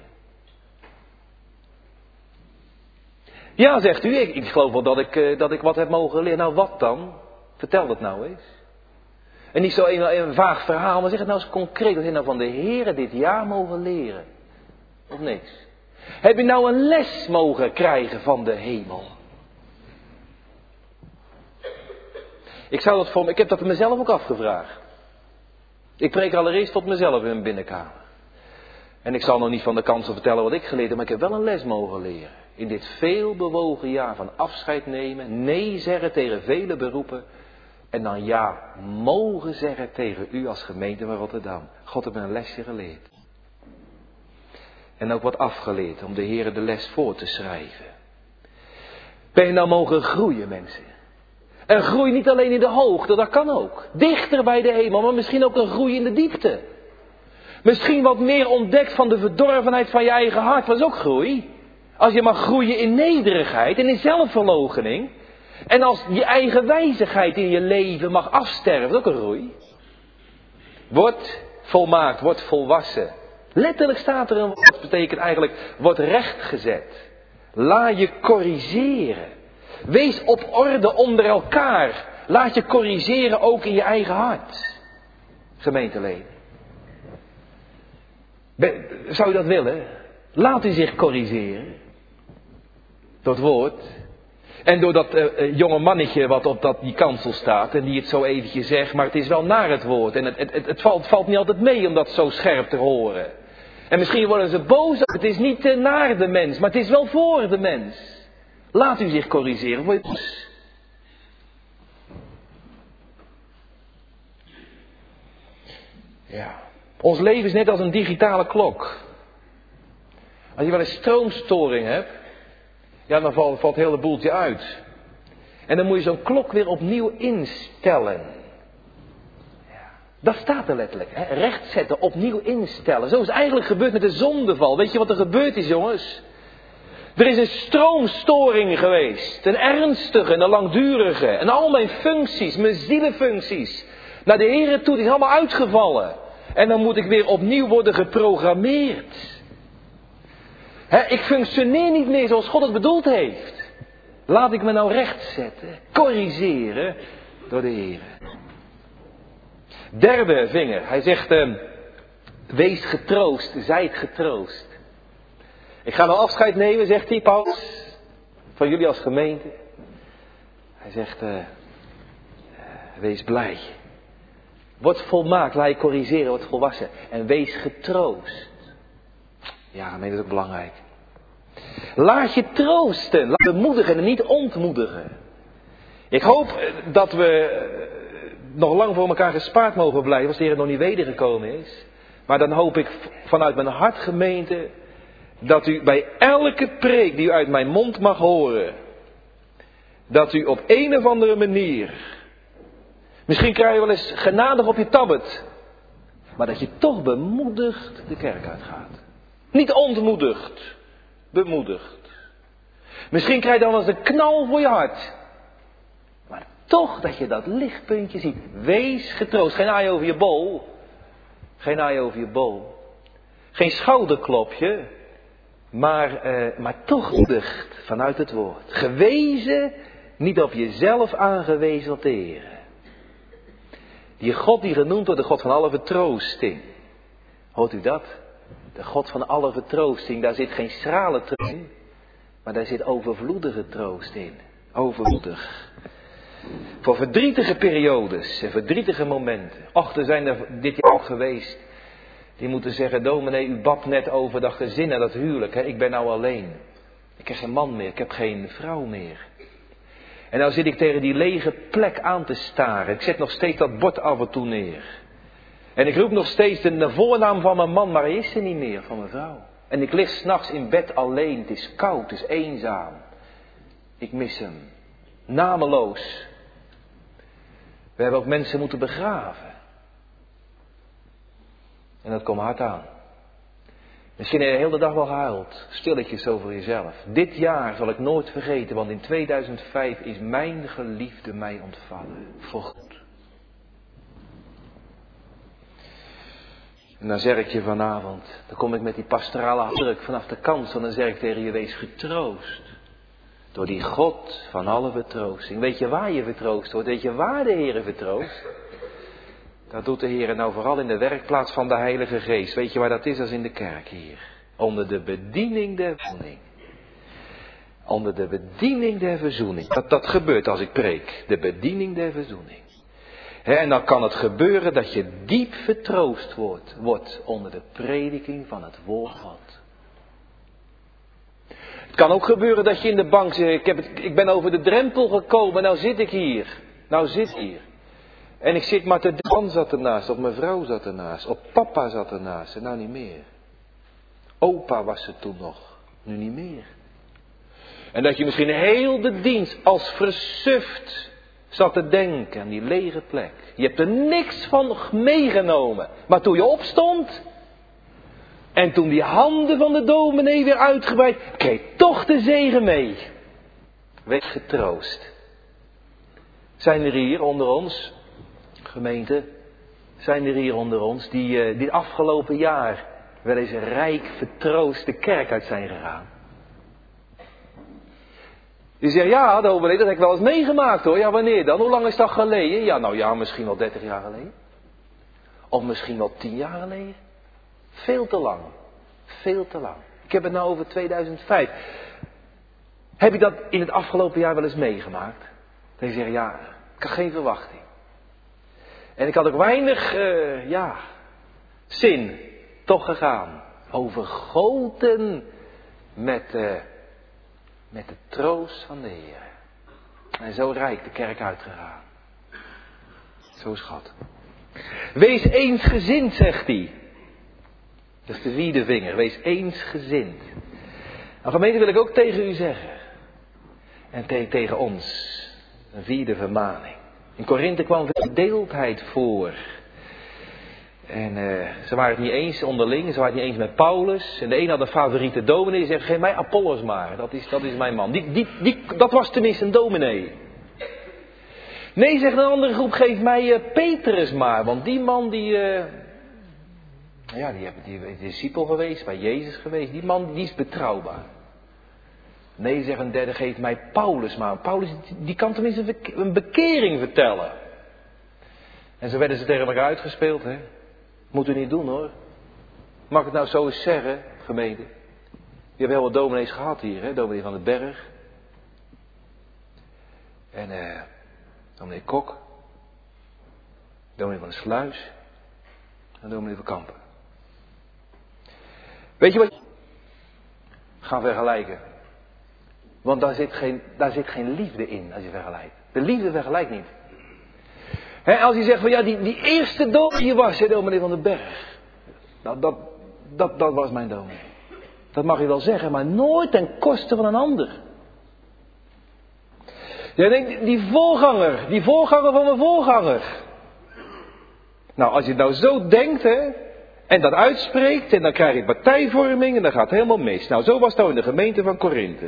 Ja, zegt u, ik, ik geloof wel dat ik, dat ik wat heb mogen leren. Nou, wat dan? Vertel dat nou eens. En niet zo een, een vaag verhaal, maar zeg het nou eens concreet. Wat heb je nou van de Heer dit jaar mogen leren? Of niks? Heb je nou een les mogen krijgen van de hemel? Ik zou dat voor, ik heb dat mezelf ook afgevraagd. Ik preek allereerst tot mezelf in mijn binnenkamer. En ik zal nog niet van de kansen vertellen wat ik geleerd heb, maar ik heb wel een les mogen leren. In dit veelbewogen jaar van afscheid nemen, nee zeggen tegen vele beroepen. En dan ja mogen zeggen tegen u als gemeente van Rotterdam. God heeft me een lesje geleerd. En ook wat afgeleerd om de Heer de les voor te schrijven. Ben je nou mogen groeien, mensen? Een groei niet alleen in de hoogte, dat kan ook. Dichter bij de hemel, maar misschien ook een groei in de diepte. Misschien wat meer ontdekt van de verdorvenheid van je eigen hart, dat is ook groei. Als je mag groeien in nederigheid en in zelfverloochening. En als je eigen wijzigheid in je leven mag afsterven, dat is ook een groei. Word volmaakt, word volwassen. Letterlijk staat er een woord, dat betekent eigenlijk, word rechtgezet. Laat je corrigeren. Wees op orde onder elkaar. Laat je corrigeren ook in je eigen hart. Gemeenteleden. Zou je dat willen? Laat u zich corrigeren. Door het woord. En door dat uh, jonge mannetje wat op dat, die kansel staat. En die het zo eventjes zegt. Maar het is wel naar het woord. En het, het, het, het, valt, het valt niet altijd mee om dat zo scherp te horen. En misschien worden ze boos. Het is niet uh, naar de mens. Maar het is wel voor de mens. Laat u zich corrigeren. Ja. Ons leven is net als een digitale klok. Als je wel een stroomstoring hebt. Ja, dan valt, valt het hele boeltje uit. En dan moet je zo'n klok weer opnieuw instellen. Ja. Dat staat er letterlijk. Hè? Rechtzetten, opnieuw instellen. Zo is het eigenlijk gebeurd met de zondeval. Weet je wat er gebeurd is, jongens? Er is een stroomstoring geweest. Een ernstige, een langdurige. En al mijn functies, mijn zielenfuncties. Naar de Heere toe, die is allemaal uitgevallen. En dan moet ik weer opnieuw worden geprogrammeerd. He, ik functioneer niet meer zoals God het bedoeld heeft. Laat ik me nou rechtzetten, corrigeren door de Heere. Derde vinger, hij zegt, uh, wees getroost, zijt getroost. Ik ga nou afscheid nemen, zegt hij, Paulus, van jullie als gemeente. Hij zegt, uh, uh, wees blij. Word volmaakt, laat je corrigeren, word volwassen. En wees getroost. Ja, nee, dat is ook belangrijk. Laat je troosten, laat je bemoedigen en niet ontmoedigen. Ik hoop dat we nog lang voor elkaar gespaard mogen blijven als de Heer nog niet wedergekomen is. Maar dan hoop ik vanuit mijn hart, gemeente, dat u bij elke preek die u uit mijn mond mag horen, dat u op een of andere manier, misschien krijg je wel eens genadig op je tablet, maar dat je toch bemoedigd de kerk uitgaat. Niet ontmoedigd, bemoedigd. Misschien krijg je dan wel eens een knal voor je hart. Maar toch dat je dat lichtpuntje ziet. Wees getroost. Geen aai over je bol. Geen aai over je bol. Geen schouderklopje. Maar, uh, maar toch bemoedigd vanuit het woord. Gewezen, niet op jezelf aangewezen op de Heer. Die God die genoemd wordt de God van alle vertroosting. Hoort u dat? De God van alle vertroosting, daar zit geen schrale troost in, maar daar zit overvloedige troost in. Overvloedig. Voor verdrietige periodes en verdrietige momenten. Och, er zijn er dit jaar ook geweest die moeten zeggen, dominee, u bad net over dat gezin en dat huwelijk. Hè? Ik ben nou alleen. Ik heb geen man meer, ik heb geen vrouw meer. En nou zit ik tegen die lege plek aan te staren. Ik zet nog steeds dat bord af en toe neer. En ik roep nog steeds de voornaam van mijn man, maar hij is er niet meer, van mijn vrouw. En ik lig 's nachts in bed alleen, het is koud, het is eenzaam. Ik mis hem. Nameloos. We hebben ook mensen moeten begraven. En dat komt hard aan. Misschien heb je de hele dag wel gehuild, stilletjes over jezelf. Dit jaar zal ik nooit vergeten, want in tweeduizend vijf is mijn geliefde mij ontvallen. Voorgoed. En dan zeg ik je vanavond, dan kom ik met die pastorale druk vanaf de kant, en dan zeg ik tegen je, wees getroost. Door die God van alle vertroosting. Weet je waar je vertroost wordt? Weet je waar de Heer vertroost? Dat doet de Heer nou vooral in de werkplaats van de Heilige Geest. Weet je waar dat is? Dat is in de kerk hier. Onder de bediening der woning. Onder de bediening der verzoening. Dat, dat gebeurt als ik preek. De bediening der verzoening. He, en dan kan het gebeuren dat je diep vertroost wordt, wordt onder de prediking van het woord God. Het kan ook gebeuren dat je in de bank zegt, ik, heb het, ik ben over de drempel gekomen, nou zit ik hier. Nou zit ik hier. En ik zit maar te man zat ernaast, of mijn vrouw zat ernaast, of papa zat ernaast, en nou niet meer. Opa was er toen nog, nu niet meer. En dat je misschien heel de dienst als versuft zat te denken aan die lege plek. Je hebt er niks van meegenomen. Maar toen je opstond en toen die handen van de dominee weer uitgebreid, kreeg je toch de zegen mee. Wees getroost. Zijn er hier onder ons, gemeente, zijn er hier onder ons die uh, dit afgelopen jaar wel eens een rijk vertroost de kerk uit zijn gegaan? Die zegt, ja, dominee, dat heb ik wel eens meegemaakt hoor. Ja, wanneer dan? Hoe lang is dat geleden? Ja, nou ja, misschien wel dertig jaar geleden. Of misschien wel tien jaar geleden. Veel te lang. Veel te lang. Ik heb het nou over tweeduizend vijf. Heb je dat in het afgelopen jaar wel eens meegemaakt? Dan zeg je, ja, ik had geen verwachting. En ik had ook weinig, uh, ja, zin. Toch gegaan. Overgoten met... Uh, Met de troost van de Heer. En zo rijk de kerk uitgegaan. Zo schat. Wees eensgezind, zegt hij. Dat is de vierde vinger. Wees eensgezind. Nou, gemeente, wil ik ook tegen u zeggen. En te- tegen ons. Een vierde vermaning. In Korinthe kwam verdeeldheid voor. En uh, ze waren het niet eens onderling, ze waren het niet eens met Paulus. En de een had een favoriete dominee, die zegt, geef mij Apollos maar, dat is, dat is mijn man. Die, die, die, dat was tenminste een dominee. Nee, zegt een andere groep, geef mij uh, Petrus maar, want die man die, uh, ja, die, die, die is discipel geweest, bij Jezus geweest, die man die is betrouwbaar. Nee, zegt een derde, geef mij Paulus maar. Paulus die kan tenminste een bekering vertellen. En zo werden ze tegen elkaar uitgespeeld, hè. Moet u niet doen hoor. Mag ik het nou zo eens zeggen, gemeente? Je hebt heel wat dominees gehad hier, hè? Dominee van den Berg. En eh, dominee Kok. Dominee van de Sluis. En dominee van Kampen. Weet je wat? Gaan vergelijken. Want daar zit geen, daar zit geen liefde in als je vergelijkt. De liefde vergelijkt niet. He, als je zegt van ja, die, die eerste dominee was, hè, dominee van den Berg. Nou, dat, dat, dat was mijn dominee. Dat mag je wel zeggen, maar nooit ten koste van een ander. Jij denkt, die voorganger, die voorganger van mijn voorganger. Nou, als je nou zo denkt, hè, en dat uitspreekt, en dan krijg je partijvorming, en dan gaat het helemaal mis. Nou, zo was het nou in de gemeente van Korinthe.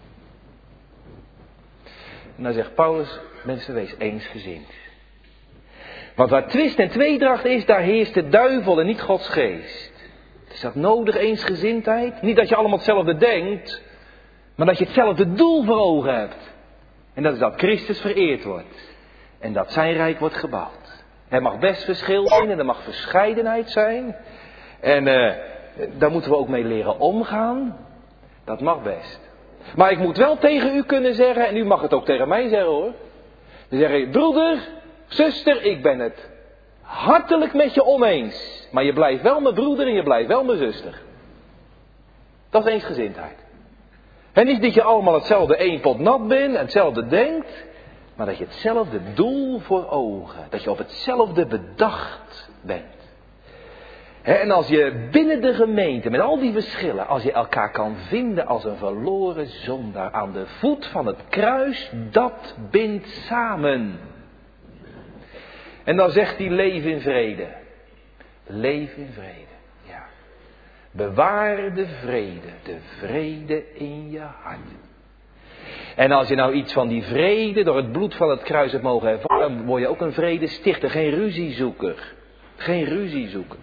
En dan zegt Paulus, mensen, wees eensgezind. Want waar twist en tweedracht is, daar heerst de duivel en niet Gods geest. Is dat nodig, eensgezindheid? Niet dat je allemaal hetzelfde denkt, maar dat je hetzelfde doel voor ogen hebt. En dat is dat Christus vereerd wordt. En dat zijn rijk wordt gebouwd. Er mag best verschil zijn en er mag verscheidenheid zijn. En uh, daar moeten we ook mee leren omgaan. Dat mag best. Maar ik moet wel tegen u kunnen zeggen, en u mag het ook tegen mij zeggen hoor. Dan zeg je, broeder, zuster, ik ben het hartelijk met je oneens. Maar je blijft wel mijn broeder en je blijft wel mijn zuster. Dat is eensgezindheid. En niet dat je allemaal hetzelfde één pot nat bent en hetzelfde denkt. Maar dat je hetzelfde doel voor ogen. Dat je op hetzelfde bedacht bent. He, en als je binnen de gemeente, met al die verschillen, als je elkaar kan vinden als een verloren zondaar aan de voet van het kruis, dat bindt samen. En dan zegt hij, leef in vrede. Leef in vrede, ja. Bewaar de vrede, de vrede in je hart. En als je nou iets van die vrede door het bloed van het kruis hebt mogen ervaren, dan word je ook een vredestichter, geen ruziezoeker. Geen ruziezoeker.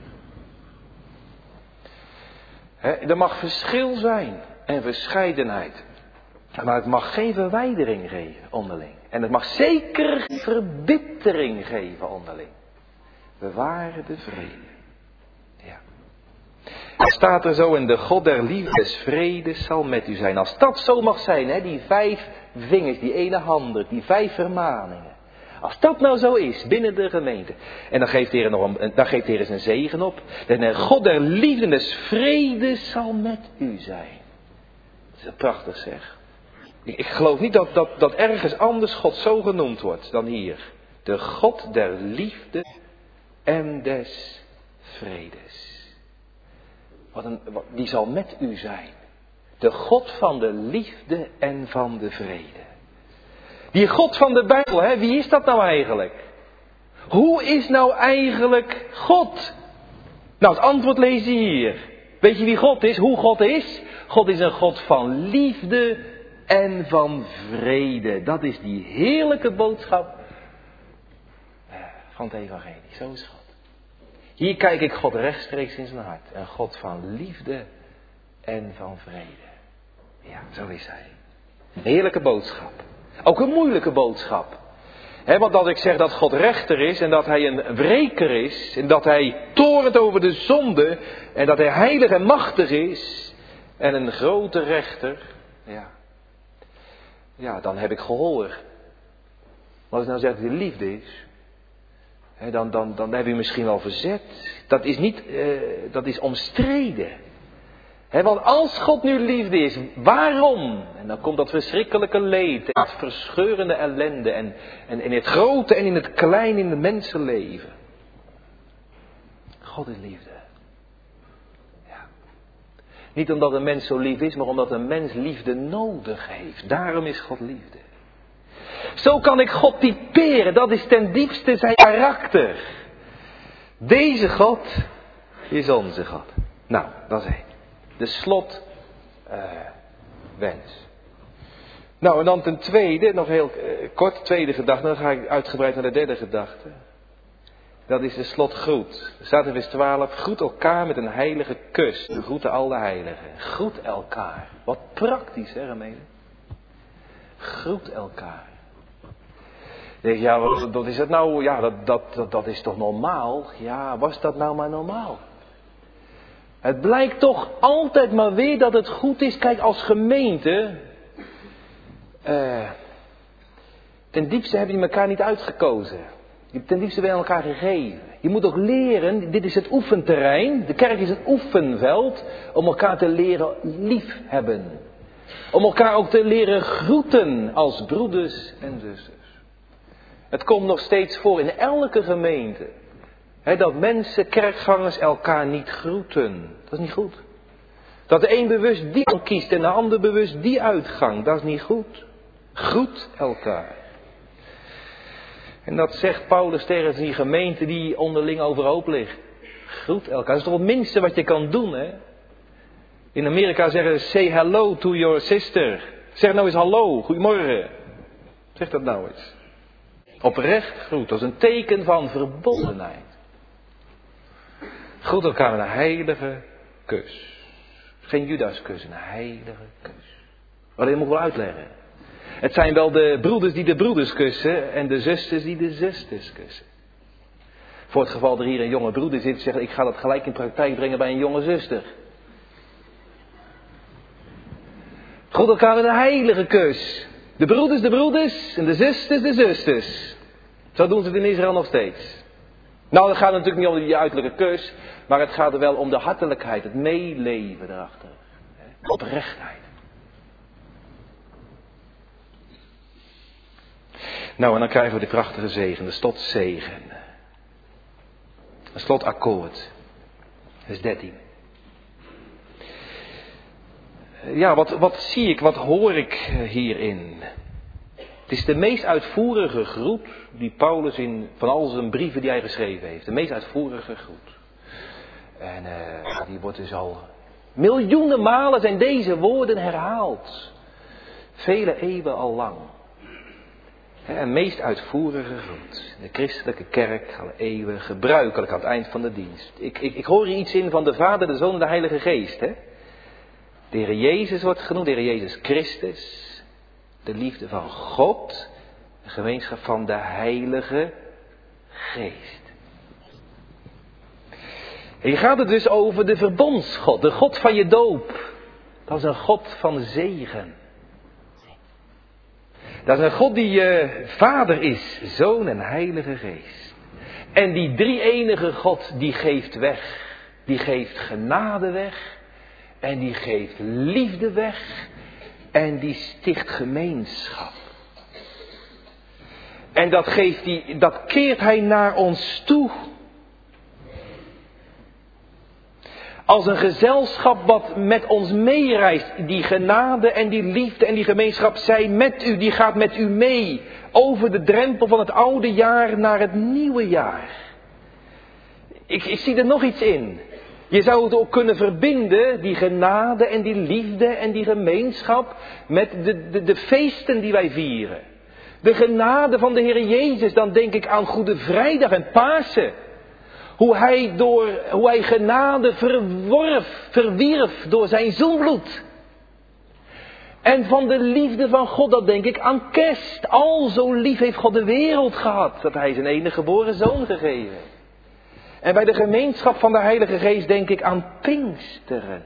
He, er mag verschil zijn en verscheidenheid. Maar het mag geen verwijdering geven onderling. En het mag zeker geen verbittering geven onderling. Bewaar de vrede. Ja. Dan staat er zo, en de God der liefde des vredes zal met u zijn. Als dat zo mag zijn, hè, die vijf vingers, die ene handen, die vijf vermaningen. Als dat nou zo is, binnen de gemeente. En dan geeft de Heer, nog een, dan geeft de Heer zijn zegen op. De God der liefde des vredes zal met u zijn. Dat is prachtig zeg. Ik, ik geloof niet dat, dat, dat ergens anders God zo genoemd wordt dan hier. De God der liefde en des vredes. Wat een, wat, die zal met u zijn. De God van de liefde en van de vrede. Die God van de Bijbel, hè, wie is dat nou eigenlijk? Hoe is nou eigenlijk God? Nou, het antwoord lees je hier. Weet je wie God is? Hoe God is? God is een God van liefde en van vrede. Dat is die heerlijke boodschap van het evangelie. Zo is God. Hier kijk ik God rechtstreeks in zijn hart. Een God van liefde en van vrede. Ja, zo is hij. Een heerlijke boodschap. Ook een moeilijke boodschap. He, want dat ik zeg dat God rechter is en dat hij een wreker is. En dat hij torent over de zonde. En dat hij heilig en machtig is. En een grote rechter. Ja. Ja, dan heb ik gehoor. Maar als ik nou zeg dat hij liefde is. He, dan, dan, dan heb je misschien wel verzet. Dat is niet, uh, dat is omstreden. He, want als God nu liefde is, waarom? En dan komt dat verschrikkelijke leed, dat verscheurende ellende en, en in het grote en in het kleine in het mensenleven. God is liefde. Ja. Niet omdat een mens zo lief is, maar omdat een mens liefde nodig heeft. Daarom is God liefde. Zo kan ik God typeren, dat is ten diepste zijn karakter. Deze God is onze God. Nou, dat is hij. De slotwens. Uh, nou, en dan ten tweede, nog heel uh, kort, tweede gedachte. Dan ga ik uitgebreid naar de derde gedachte. Dat is de slotgroet. Er staat in vers twaalf, groet elkaar met een heilige kus. We groeten al de heiligen. Groet elkaar. Wat praktisch, hè, gemeente? Groet elkaar. Dan denk je, ja, wat, wat is dat nou? Ja, dat, dat, dat, dat is toch normaal? Ja, was dat nou maar normaal? Het blijkt toch altijd maar weer dat het goed is. Kijk, als gemeente. Uh, ten diepste hebben jullie elkaar niet uitgekozen. Je hebt ten diepste bij elkaar gegeven. Je moet ook leren, dit is het oefenterrein. De kerk is het oefenveld. Om elkaar te leren liefhebben. Om elkaar ook te leren groeten als broeders en zusters. Het komt nog steeds voor in elke gemeente. He, dat mensen, kerkgangers, elkaar niet groeten. Dat is niet goed. Dat de een bewust die kant kiest en de ander bewust die uitgang. Dat is niet goed. Groet elkaar. En dat zegt Paulus tegen die gemeente die onderling overhoop ligt. Groet elkaar. Dat is toch het minste wat je kan doen, hè? In Amerika zeggen ze, say hello to your sister. Zeg nou eens hallo, goedemorgen. Zeg dat nou eens. Oprecht groet, dat is een teken van verbondenheid. Groet elkaar met een heilige kus. Geen Judaskus, een heilige kus. Maar dat moet ik wel uitleggen. Het zijn wel de broeders die de broeders kussen en de zusters die de zusters kussen. Voor het geval er hier een jonge broeder zit, zegt ik ga dat gelijk in praktijk brengen bij een jonge zuster. Groet elkaar met een heilige kus. De broeders de broeders en de zusters de zusters. Zo doen ze het in Israël nog steeds. Nou, het gaat natuurlijk niet om die uiterlijke kus, maar het gaat er wel om de hartelijkheid, het meeleven erachter. Oprechtheid. Nou, en dan krijgen we de prachtige zegen, de slotzegen. Een slotakkoord. Dat is dertien. Ja, wat, wat zie ik, wat hoor ik hierin? Het is de meest uitvoerige groet die Paulus in van al zijn brieven die hij geschreven heeft. De meest uitvoerige groet. En uh, die wordt dus al miljoenen malen zijn deze woorden herhaald. Vele eeuwen al lang. Een meest uitvoerige groet. De christelijke kerk al eeuwen gebruikelijk aan het eind van de dienst. Ik, ik, ik hoor hier iets in van de Vader, de Zoon en de Heilige Geest. Hè? De Heer Jezus wordt genoemd, de Heer Jezus Christus. De liefde van God. De gemeenschap van de Heilige Geest. En je gaat het dus over de verbondsgod, de God van je doop. Dat is een God van zegen. Dat is een God die je vader is, zoon en heilige geest. En die drie enige God die geeft weg. Die geeft genade weg. En die geeft liefde weg. En die sticht gemeenschap. En dat, geeft hij, dat keert hij naar ons toe. Als een gezelschap wat met ons meereist. Die genade en die liefde en die gemeenschap zijn met u. Die gaat met u mee. Over de drempel van het oude jaar naar het nieuwe jaar. Ik, ik zie er nog iets in. Je zou het ook kunnen verbinden, die genade en die liefde en die gemeenschap, met de, de, de feesten die wij vieren. De genade van de Heer Jezus, dan denk ik aan Goede Vrijdag en Pasen. Hoe hij, door, hoe hij genade verworf, verwierf door zijn zoenbloed. En van de liefde van God, dat denk ik aan kerst. Al zo lief heeft God de wereld gehad, dat hij zijn enige geboren zoon gegeven. En bij de gemeenschap van de Heilige Geest denk ik aan Pinksteren.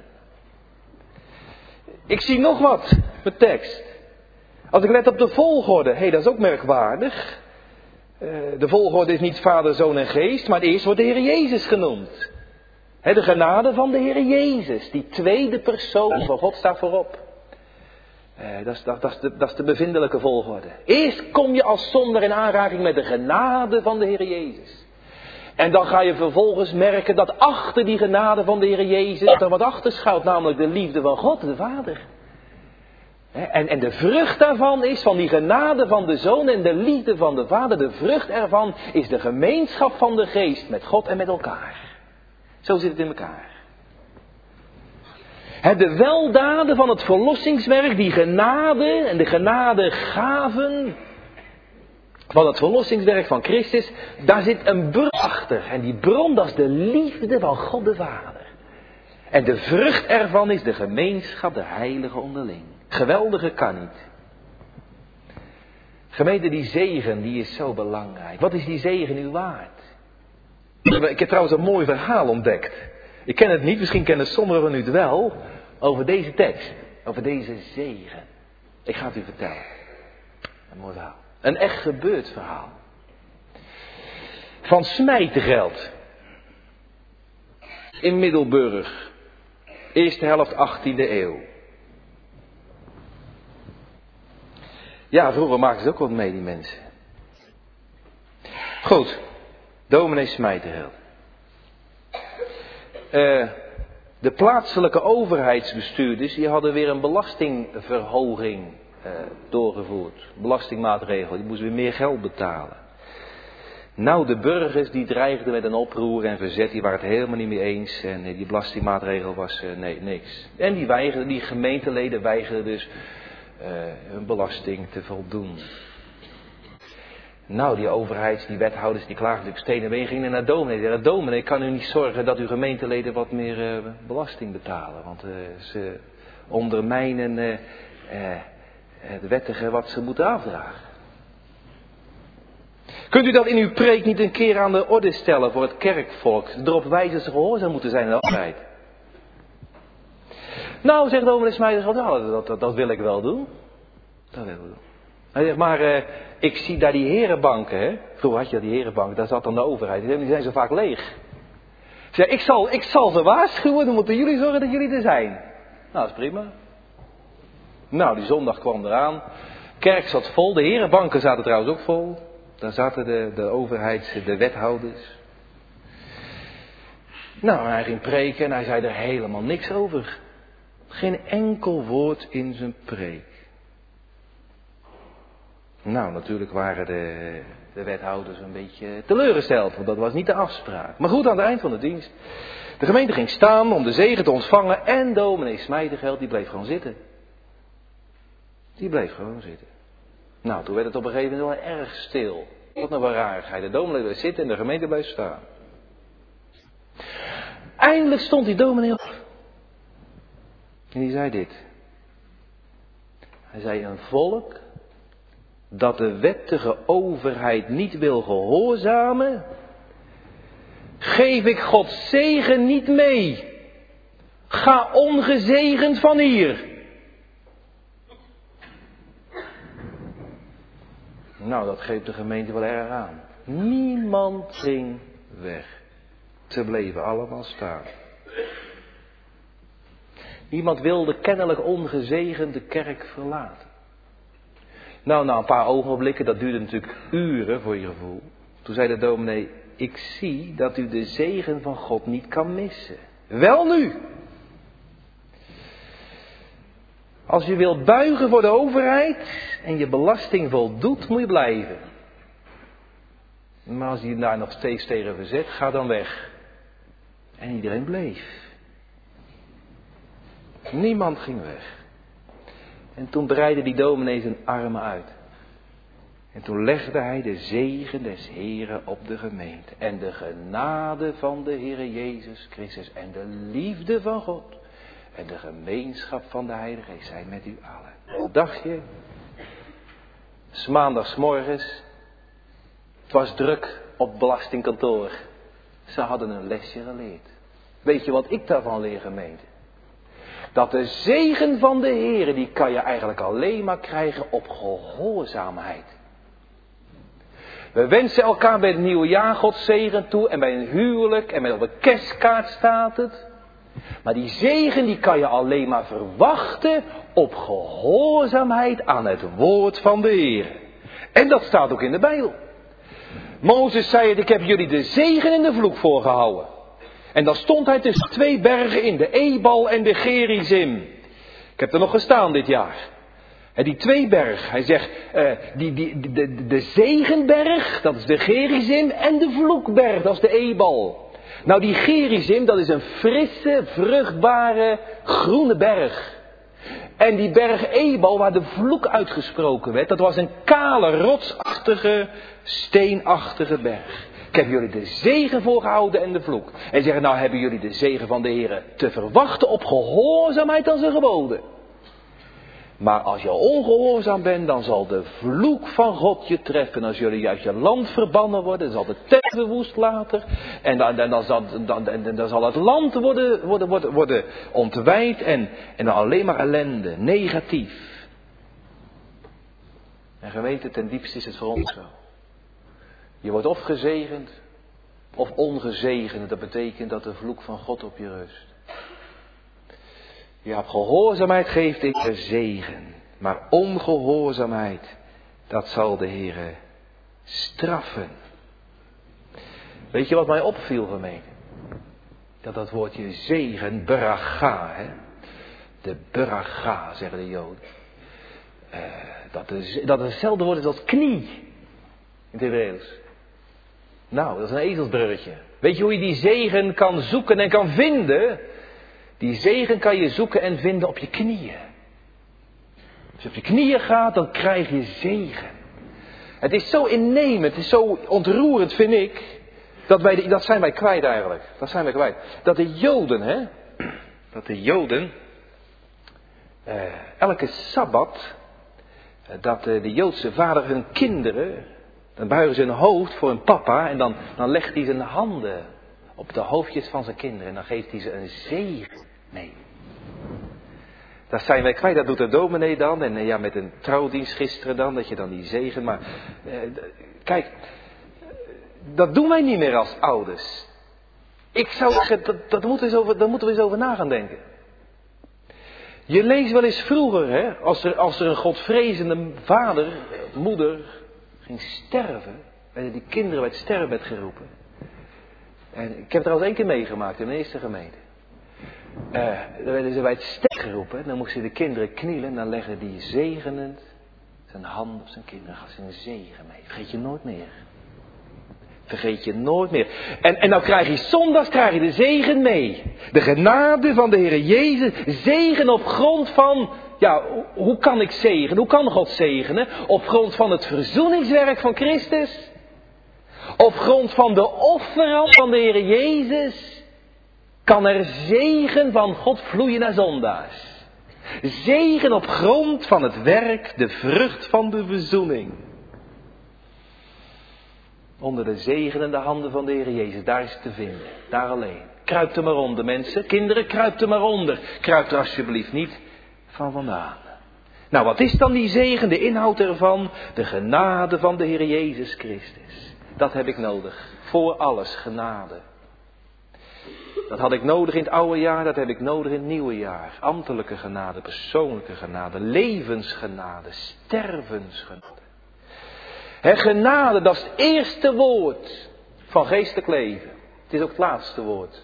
Ik zie nog wat, mijn tekst. Als ik let op de volgorde, hé, hey, dat is ook merkwaardig. Uh, de volgorde is niet Vader, Zoon en Geest, maar eerst wordt de Heer Jezus genoemd. He, de genade van de Heer Jezus, die tweede persoon van God staat voorop. Uh, dat, is, dat, dat, is de, dat is de bevindelijke volgorde. Eerst kom je als zondaar in aanraking met de genade van de Heer Jezus. En dan ga je vervolgens merken dat achter die genade van de Heer Jezus er wat achter schuilt, namelijk de liefde van God, de Vader. En, en de vrucht daarvan is, van die genade van de Zoon en de liefde van de Vader, de vrucht ervan is de gemeenschap van de Geest met God en met elkaar. Zo zit het in elkaar. De weldaden van het verlossingswerk, die genade en de genadegaven van het verlossingswerk van Christus, daar zit een bron achter. En die bron, dat is de liefde van God de Vader. En de vrucht ervan is de gemeenschap, de heilige onderling. Geweldige kan niet. Gemeente, die zegen, die is zo belangrijk. Wat is die zegen u waard? Ik heb trouwens een mooi verhaal ontdekt. Ik ken het niet, misschien kennen sommigen van u het wel. Over deze tekst. Over deze zegen. Ik ga het u vertellen. Een mooi verhaal. Een echt gebeurd verhaal. Van Smijtegeld. In Middelburg. Eerste helft achttiende eeuw. Ja, vroeger maakten ze ook wat mee, die mensen. Goed. Dominee Smijtegeld. Uh, de plaatselijke overheidsbestuurders, die hadden weer een belastingverhoging uh, doorgevoerd. Belastingmaatregel, die moesten weer meer geld betalen. Nou, de burgers die dreigden met een oproer en verzet, die waren het helemaal niet mee eens. En die belastingmaatregel was, uh, nee, niks. En die weigerden, die gemeenteleden weigerden dus uh, hun belasting te voldoen. Nou, die overheids, die wethouders, die klaagden natuurlijk steen en been, gingen naar dominee. Zeiden, dominee, kan u niet zorgen dat uw gemeenteleden wat meer uh, belasting betalen? Want uh, ze ondermijnen uh, uh, het wettige wat ze moeten afdragen. Kunt u dat in uw preek niet een keer aan de orde stellen voor het kerkvolk? Erop wijzen dat ze gehoorzaam moeten zijn in de overheid. Nou, zegt dominee Smijtegeld, nou, dat, dat, dat wil ik wel doen. Dat wil ik wel doen. Hij zegt, maar uh, ik zie daar die herenbanken, hè. Vroeger had je die herenbanken, daar zat dan de overheid. Die zijn zo vaak leeg. Zeg, ik zal, ik zal ze waarschuwen, dan moeten jullie zorgen dat jullie er zijn. Nou, dat is prima. Nou, die zondag kwam eraan. Kerk zat vol, de herenbanken zaten trouwens ook vol. Daar zaten de, de overheids, de wethouders. Nou, hij ging preken en hij zei er helemaal niks over. Geen enkel woord in zijn preek. Nou, natuurlijk waren de, de wethouders een beetje teleurgesteld, want dat was niet de afspraak. Maar goed, aan het eind van de dienst. De gemeente ging staan om de zegen te ontvangen en dominee Smijtegeld, die bleef gewoon zitten. Die bleef gewoon zitten. Nou, toen werd het op een gegeven moment wel erg stil. Wat nou een rarigheid. De dominee bleef zitten en de gemeente bleef staan. Eindelijk stond die dominee op. En die zei dit. Hij zei, een volk dat de wettige overheid niet wil gehoorzamen, geef ik Gods zegen niet mee. Ga ongezegend van hier. Nou, dat geeft de gemeente wel erg aan. Niemand ging weg. Ze bleven allemaal staan. Niemand wilde kennelijk ongezegend de kerk verlaten. Nou, na een paar ogenblikken, dat duurde natuurlijk uren voor je gevoel. Toen zei de dominee, ik zie dat u de zegen van God niet kan missen. Wel nu. Als je wilt buigen voor de overheid en je belasting voldoet, moet je blijven. Maar als je daar nog steeds tegen verzet, ga dan weg. En iedereen bleef. Niemand ging weg. En toen breidde die dominee zijn armen uit. En toen legde hij de zegen des Heren op de gemeente. En de genade van de Heere Jezus Christus en de liefde van God en de gemeenschap van de Heilige Geest zijn met u allen. Wat dacht je? 'S maandagsmorgens. Het was druk op het belastingkantoor. Ze hadden een lesje geleerd. Weet je wat ik daarvan leer, gemeente? Dat de zegen van de Heere, die kan je eigenlijk alleen maar krijgen op gehoorzaamheid. We wensen elkaar bij het nieuwe jaar Gods zegen toe en bij een huwelijk en met op een kerstkaart staat het. Maar die zegen die kan je alleen maar verwachten op gehoorzaamheid aan het woord van de Heere. En dat staat ook in de Bijbel. Mozes zei het, ik heb jullie de zegen en de vloek voorgehouden. En dan stond hij tussen twee bergen in, de Ebal en de Gerizim. Ik heb er nog gestaan dit jaar. En die twee bergen, hij zegt, uh, die, die, de, de, de zegenberg, dat is de Gerizim, en de vloekberg, dat is de Ebal. Nou, die Gerizim, dat is een frisse, vruchtbare, groene berg. En die berg Ebal, waar de vloek uitgesproken werd, dat was een kale, rotsachtige, steenachtige berg. Ik heb jullie de zegen voorgehouden en de vloek. En zeggen, nou hebben jullie de zegen van de Heer te verwachten op gehoorzaamheid aan zijn geboden. Maar als je ongehoorzaam bent, dan zal de vloek van God je treffen. Als jullie uit je land verbannen worden, dan zal de tent verwoest later. En dan, dan, dan, zal, dan, dan, dan zal het land worden, worden, worden, worden ontwijd. En, en dan alleen maar ellende, negatief. En gemeente, ten diepste is het voor ons zo. Je wordt of gezegend, of ongezegend. Dat betekent dat de vloek van God op je rust. Ja, op gehoorzaamheid geeft ik de zegen. Maar ongehoorzaamheid, dat zal de Heere straffen. Weet je wat mij opviel, gemeente? Dat dat woordje zegen, beracha, hè? De beracha, zeggen de Joden. Uh, dat, is, dat is hetzelfde woord als knie. In het Hebreeuws. Nou, dat is een ezelsbruggetje. Weet je hoe je die zegen kan zoeken en kan vinden? Die zegen kan je zoeken en vinden op je knieën. Als je op je knieën gaat, dan krijg je zegen. Het is zo innemend, het is zo ontroerend, vind ik. Dat, wij, dat zijn wij kwijt eigenlijk. Dat zijn wij kwijt. Dat de Joden, hè. Dat de Joden. Eh, elke Sabbat. Eh, dat eh, de Joodse vader hun kinderen. Dan buigen ze hun hoofd voor hun papa. En dan, dan legt hij zijn handen op de hoofdjes van zijn kinderen. En dan geeft hij ze een zegen mee. Dat zijn wij kwijt. Dat doet de dominee dan. En ja, met een trouwdienst gisteren dan. Dat je dan die zegen. Maar eh, kijk. Dat doen wij niet meer als ouders. Ik zou zeggen, dat, dat moeten we eens over, daar moeten we eens over na gaan denken. Je leest wel eens vroeger, hè, als er, als er een godvrezende vader, moeder, ging sterven. Werden die kinderen bij het sterrenbed geroepen. En ik heb het trouwens één keer meegemaakt in de eerste gemeente. Uh, dan werden ze bij het sterrenbed geroepen. Dan moesten de kinderen knielen en dan legden die zegenend zijn hand op zijn kinderen. Gaf ze een zegen mee. Vergeet je nooit meer. Vergeet je nooit meer. En, en nou krijg je zondags krijg je de zegen mee. De genade van de Heere Jezus. Zegen op grond van, ja, hoe kan ik zegenen? Hoe kan God zegenen? Op grond van het verzoeningswerk van Christus. Op grond van de offerand van de Heere Jezus. Kan er zegen van God vloeien naar zondaars. Zegen op grond van het werk, de vrucht van de verzoening. Onder de zegenende handen van de Heer Jezus. Daar is het te vinden. Daar alleen. Kruipt er maar onder, mensen. Kinderen, kruipt er maar onder. Kruipt er alsjeblieft niet van vandaan. Nou, wat is dan die zegen? De inhoud ervan? De genade van de Heer Jezus Christus. Dat heb ik nodig. Voor alles genade. Dat had ik nodig in het oude jaar, dat heb ik nodig in het nieuwe jaar. Ambtelijke genade, persoonlijke genade, levensgenade, stervensgenade. He, genade, dat is het eerste woord van geestelijk leven. Het is ook het laatste woord.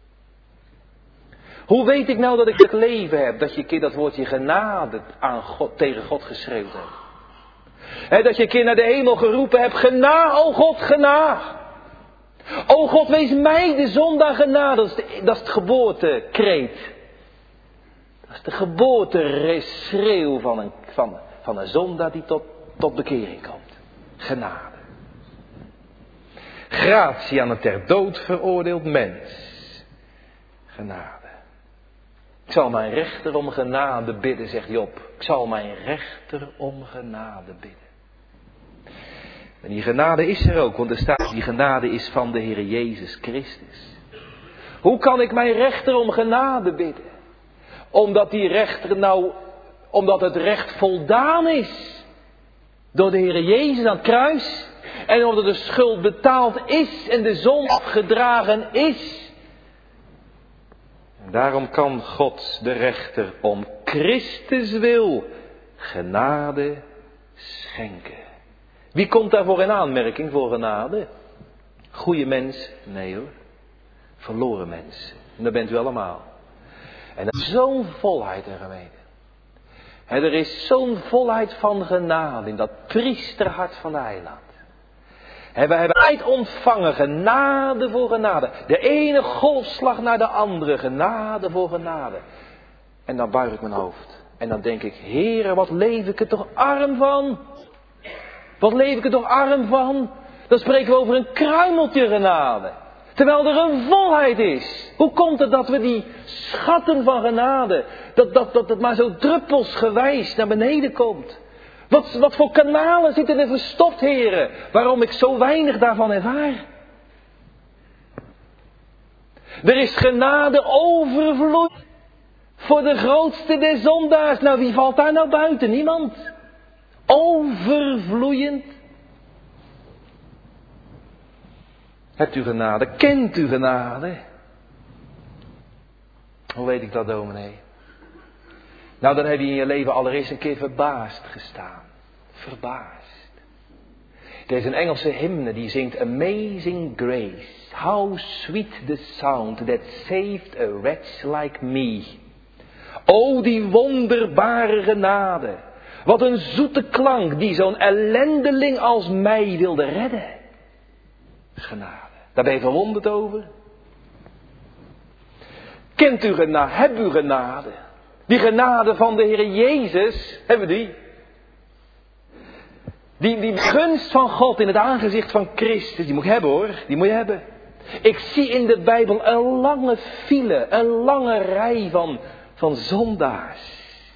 Hoe weet ik nou dat ik het leven heb? Dat je een keer dat woordje genade aan God, tegen God geschreeuwd hebt. He, dat je een keer naar de hemel geroepen hebt, gena, o God, gena. O God, wees mij de zondaar genade. Dat is, de, dat is het geboortekreet. Dat is de geboorteschreeuw van een, van, van een zondaar die tot, tot bekering komt. Genade. Gratie aan een ter dood veroordeeld mens. Genade. Ik zal mijn rechter om genade bidden, zegt Job. Ik zal mijn rechter om genade bidden. En die genade is er ook, want er staat, die genade is van de Heer Jezus Christus. Hoe kan ik mijn rechter om genade bidden? Omdat die rechter nou, omdat het recht voldaan is. Door de Heer Jezus aan het kruis. En omdat de schuld betaald is en de zonde afgedragen is. En daarom kan God, de rechter, om Christus wil genade schenken. Wie komt daarvoor in aanmerking voor genade? Goeie mens? Nee hoor. Verloren mensen. En dat bent u allemaal. En er is zo'n volheid in geweten. En er is zo'n volheid van genade in dat priesterhart van de heiland. En wij hebben uit ontvangen genade voor genade. De ene golfslag naar de andere. Genade voor genade. En dan buig ik mijn hoofd. En dan denk ik, Heere, wat leef ik er toch arm van. Wat leef ik er toch arm van? Dan spreken we over een kruimeltje genade. Terwijl er een volheid is. Hoe komt het dat we die schatten van genade, dat, dat, dat het maar zo druppelsgewijs naar beneden komt? Wat, wat voor kanalen zitten er verstopt, heren, waarom ik zo weinig daarvan ervaar? Er is genade overvloed voor de grootste der zondaars. Nou, wie valt daar nou buiten? Niemand. Overvloeiend. Hebt u genade? Kent u genade? Hoe weet ik dat, dominee? Nou, dan heb je in je leven allereerst een keer verbaasd gestaan. Verbaasd. Er is een Engelse hymne die zingt Amazing Grace. How sweet the sound that saved a wretch like me. O, die wonderbare genade. Wat een zoete klank die zo'n ellendeling als mij wilde redden. Genade. Daar ben je verwonderd over. Kent u genade? Hebt u genade? Die genade van de Heer Jezus, hebben we die? Die, die gunst van God in het aangezicht van Christus, die moet je hebben hoor, die moet je hebben. Ik zie in de Bijbel een lange file, een lange rij van, van zondaars.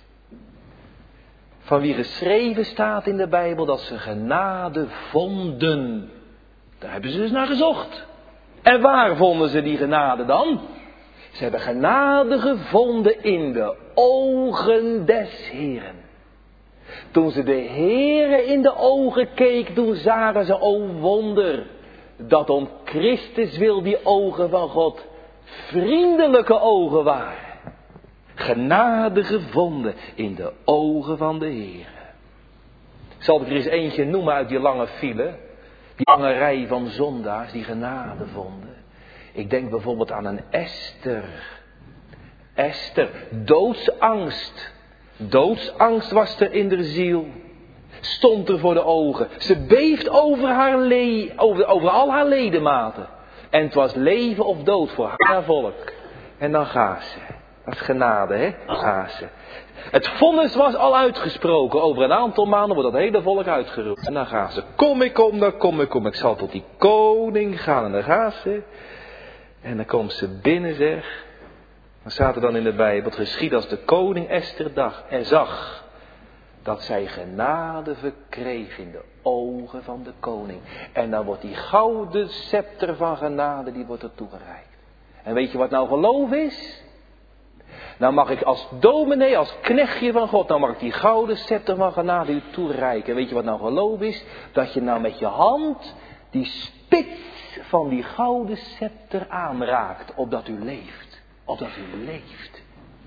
Van wie geschreven staat in de Bijbel dat ze genade vonden. Daar hebben ze dus naar gezocht. En waar vonden ze die genade dan? Ze hebben genade gevonden in de ogen des Heeren. Toen ze de Heere in de ogen keek, toen zagen ze, o wonder, dat om Christus wil die ogen van God vriendelijke ogen waren. Genade gevonden in de ogen van de Heere. Zal ik er eens eentje noemen uit die lange file? Die lange rij van zondaars die genade vonden. Ik denk bijvoorbeeld aan een Esther. Esther, doodsangst. Doodsangst was er in de ziel. Stond er voor de ogen. Ze beeft over, haar le- over, over al haar ledematen. En het was leven of dood voor haar volk. En dan gaat ze. Dat is genade, hè? Gaat ze. Het vonnis was al uitgesproken. Over een aantal maanden wordt dat hele volk uitgeroepen. En dan gaat ze. Kom ik kom, dan kom ik kom. Ik zal tot die koning gaan. En dan gaat ze. En dan komt ze binnen, zeg. Dan staat er dan in de Bijbel. Het geschied als de koning Esther dacht en zag. dat zij genade verkreeg in de ogen van de koning. En dan wordt die gouden scepter van genade, die wordt er toegereikt. En weet je wat nou geloof is? Nou mag ik als dominee, als knechtje van God, nou mag ik die gouden scepter van genade u toereiken. En weet je wat nou geloof is? Dat je nou met je hand die spits van die gouden scepter aanraakt, opdat u leeft. Opdat u leeft.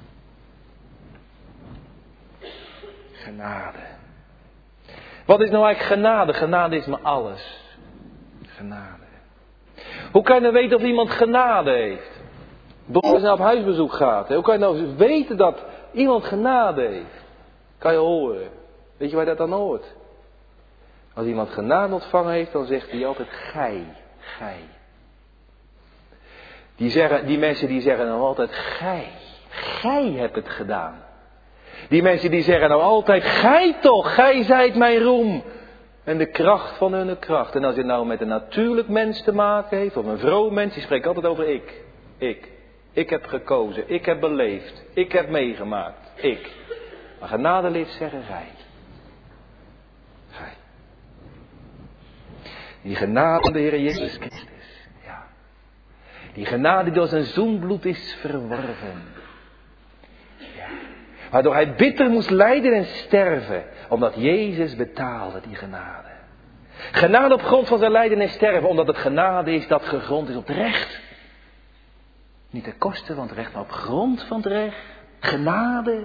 Genade. Wat is nou eigenlijk genade? Genade is maar alles. Genade. Hoe kan je nou weten of iemand genade heeft? Als je nou op huisbezoek gaat. Hoe kan je nou weten dat iemand genade heeft? Kan je horen. Weet je waar je dat dan hoort? Als iemand genade ontvangen heeft, dan zegt hij altijd gij, gij. Die, zeggen, die mensen die zeggen dan altijd gij. Gij hebt het gedaan. Die mensen die zeggen nou altijd, gij toch, gij zijt mijn roem. En de kracht van hun kracht. En als je nou met een natuurlijk mens te maken heeft, of een vroom mens, die spreekt altijd over ik. Ik. Ik heb gekozen, ik heb beleefd, ik heb meegemaakt, ik. Maar genade leert zeggen gij. Gij. Die genade van de Heer Jezus Christus. Ja. Die genade die door zijn zoenbloed is verworven. Ja. Waardoor hij bitter moest lijden en sterven. Omdat Jezus betaalde die genade. Genade op grond van zijn lijden en sterven. Omdat het genade is dat gegrond is op het recht. Niet ten koste van het recht, maar op grond van het recht. Genade.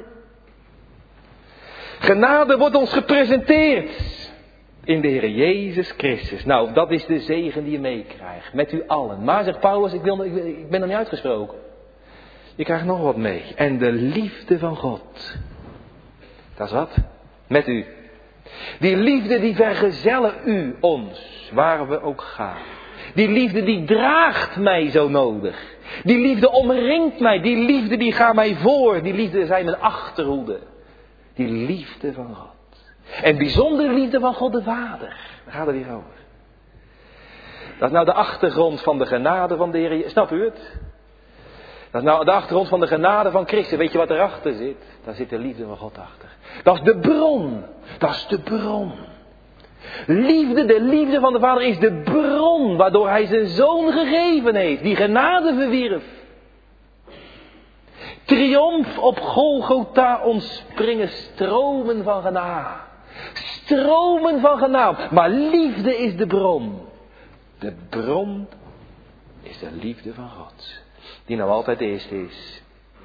Genade wordt ons gepresenteerd. In de Heer Jezus Christus. Nou, dat is de zegen die je meekrijgt. Met u allen. Maar, zegt Paulus, ik, wil, ik, ik ben nog niet uitgesproken. Je krijgt nog wat mee. En de liefde van God. Dat is wat? Met u. Die liefde die vergezellen u ons. Waar we ook gaan. Die liefde die draagt mij zo nodig. Die liefde omringt mij. Die liefde die gaat mij voor. Die liefde zijn mijn achterhoede. Die liefde van God. En bijzondere liefde van God de Vader. Daar gaat het hier over. Dat is nou de achtergrond van de genade van de Heer. Snap u het? Dat is nou de achtergrond van de genade van Christus. Weet je wat erachter zit? Daar zit de liefde van God achter. Dat is de bron. Dat is de bron. Liefde, de liefde van de Vader is de bron waardoor hij zijn zoon gegeven heeft. Die genade verwierf. Triomf op Golgotha ontspringen stromen van genade. Stromen van genade. Maar liefde is de bron. De bron is de liefde van God. Die nou altijd eerst is.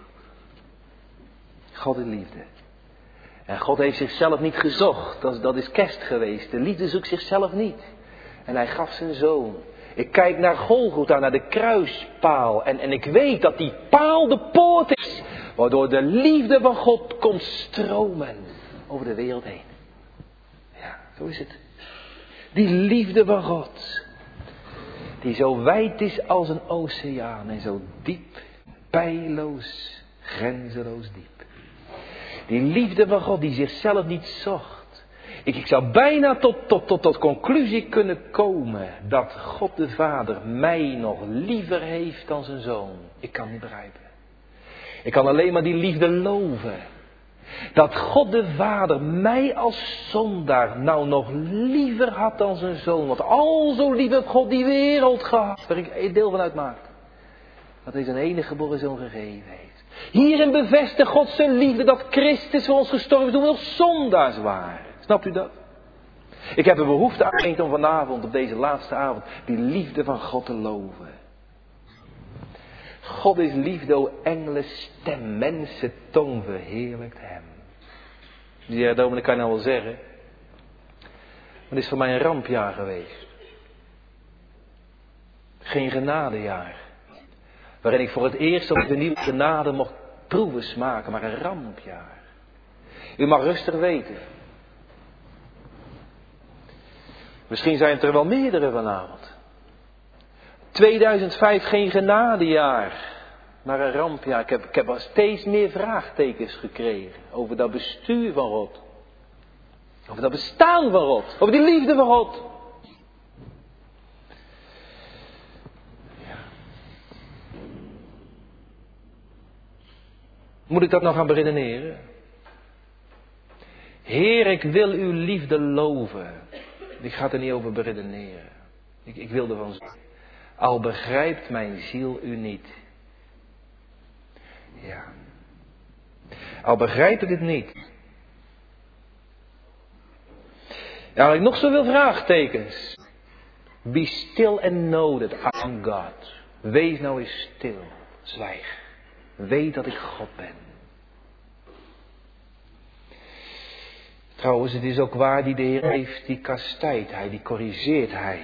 God is liefde. En God heeft zichzelf niet gezocht. Dat is, dat is kerst geweest. De liefde zoekt zichzelf niet. En hij gaf zijn zoon. Ik kijk naar Golgotha, naar de kruispaal. En, en ik weet dat die paal de poort is. Waardoor de liefde van God komt stromen over de wereld heen. Ja, zo is het. Die liefde van God. Die zo wijd is als een oceaan. En zo diep, peilloos, grenzeloos diep. Die liefde van God die zichzelf niet zocht. Ik, ik zou bijna tot, tot, tot, tot conclusie kunnen komen. Dat God de Vader mij nog liever heeft dan zijn zoon. Ik kan het niet begrijpen. Ik kan alleen maar die liefde loven. Dat God de Vader mij als zondaar nou nog liever had dan zijn zoon. Want al zo lief heeft God die wereld gehad. Waar ik deel van uitmaak. Dat hij zijn enige geboren zoon gegeven heeft. Hierin bevestigt God zijn liefde dat Christus voor ons gestorven is toen we nog zondaars waren. Snapt u dat? Ik heb een behoefte aan om vanavond op deze laatste avond die liefde van God te loven. God is liefde, o engelen, stem, mensen, tong verheerlijkt hem. Ja, dominee, kan je nou wel zeggen. Maar het is voor mij een rampjaar geweest. Geen genadejaar. Waarin ik voor het eerst op de nieuwe genade mocht proeven smaken, maar een rampjaar. U mag rustig weten. Misschien zijn het er wel meerdere vanavond. tweeduizend vijf geen genadejaar, maar een rampjaar. Ik heb, ik heb al steeds meer vraagtekens gekregen over dat bestuur van God. Over dat bestaan van God. Over die liefde van God. Moet ik dat nou gaan beredeneren? Heer, ik wil uw liefde loven. Ik ga er niet over beredeneren. Ik, ik wil ervan zeggen. Al begrijpt mijn ziel u niet. Ja. Al begrijpt het niet. Ja, als ik nog zoveel vraagtekens. Be still and know that I am God. Wees nou eens stil. Zwijg. Weet dat ik God ben. Trouwens, het is ook waar die de Heer heeft, die kastijdt hij, die corrigeert hij.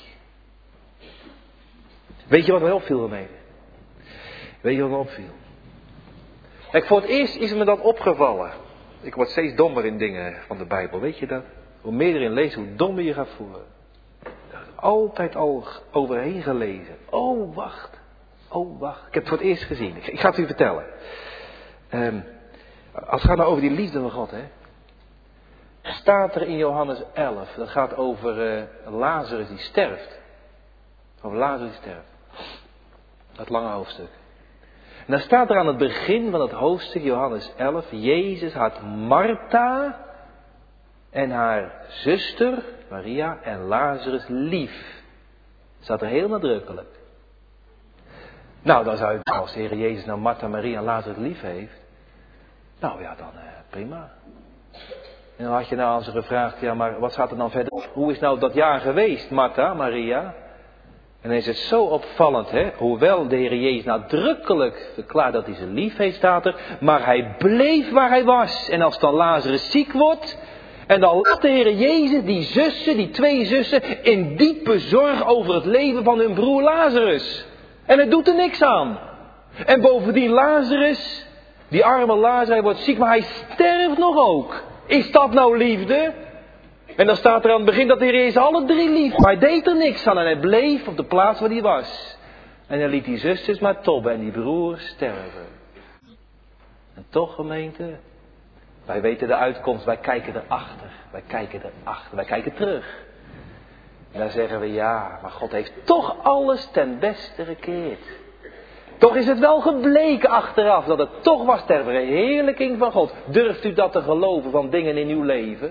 Weet je wat me opviel ermee? Weet je wat me opviel? Kijk, voor het eerst is me dat opgevallen. Ik word steeds dommer in dingen van de Bijbel, weet je dat? Hoe meer erin leest, hoe dommer je gaat voelen. Altijd al overheen gelezen. Oh, wacht. Oh, wacht. Ik heb het voor het eerst gezien. Ik, ik ga het u vertellen. Um, als het gaat nou over die liefde van God, hè. Staat er in Johannes elf. Dat gaat over uh, Lazarus die sterft. Over Lazarus die sterft. Dat lange hoofdstuk. En dan staat er aan het begin van het hoofdstuk, Johannes elf. Jezus had Martha en haar zuster, Maria, en Lazarus lief. Staat er heel nadrukkelijk. Nou, dan zou je, als de Heer Jezus nou Martha, Maria en Lazarus lief heeft. Nou ja, dan uh, prima. En dan had je nou aan ze gevraagd, ja, maar wat staat er dan verder? Hoe is nou dat jaar geweest, Martha, Maria? En dan is het zo opvallend, hè? Hoewel de Heer Jezus nadrukkelijk verklaart dat hij ze lief heeft, staat er. Maar hij bleef waar hij was. En als dan Lazarus ziek wordt, en dan laat de Heer Jezus die zussen, die twee zussen, in diepe zorg over het leven van hun broer Lazarus. En het doet er niks aan. En bovendien Lazarus, die arme Lazarus, hij wordt ziek, maar hij sterft nog ook. Is dat nou liefde? En dan staat er aan het begin dat de Heer Jezus alle drie lief. Maar hij deed er niks aan en hij bleef op de plaats waar hij was. En hij liet die zusters maar tobben en die broers sterven. En toch, gemeente, wij weten de uitkomst, wij kijken erachter. Wij kijken erachter, wij kijken terug. En dan zeggen we ja, maar God heeft toch alles ten beste gekeerd. Toch is het wel gebleken achteraf dat het toch was ter verheerlijking van God. Durft u dat te geloven van dingen in uw leven?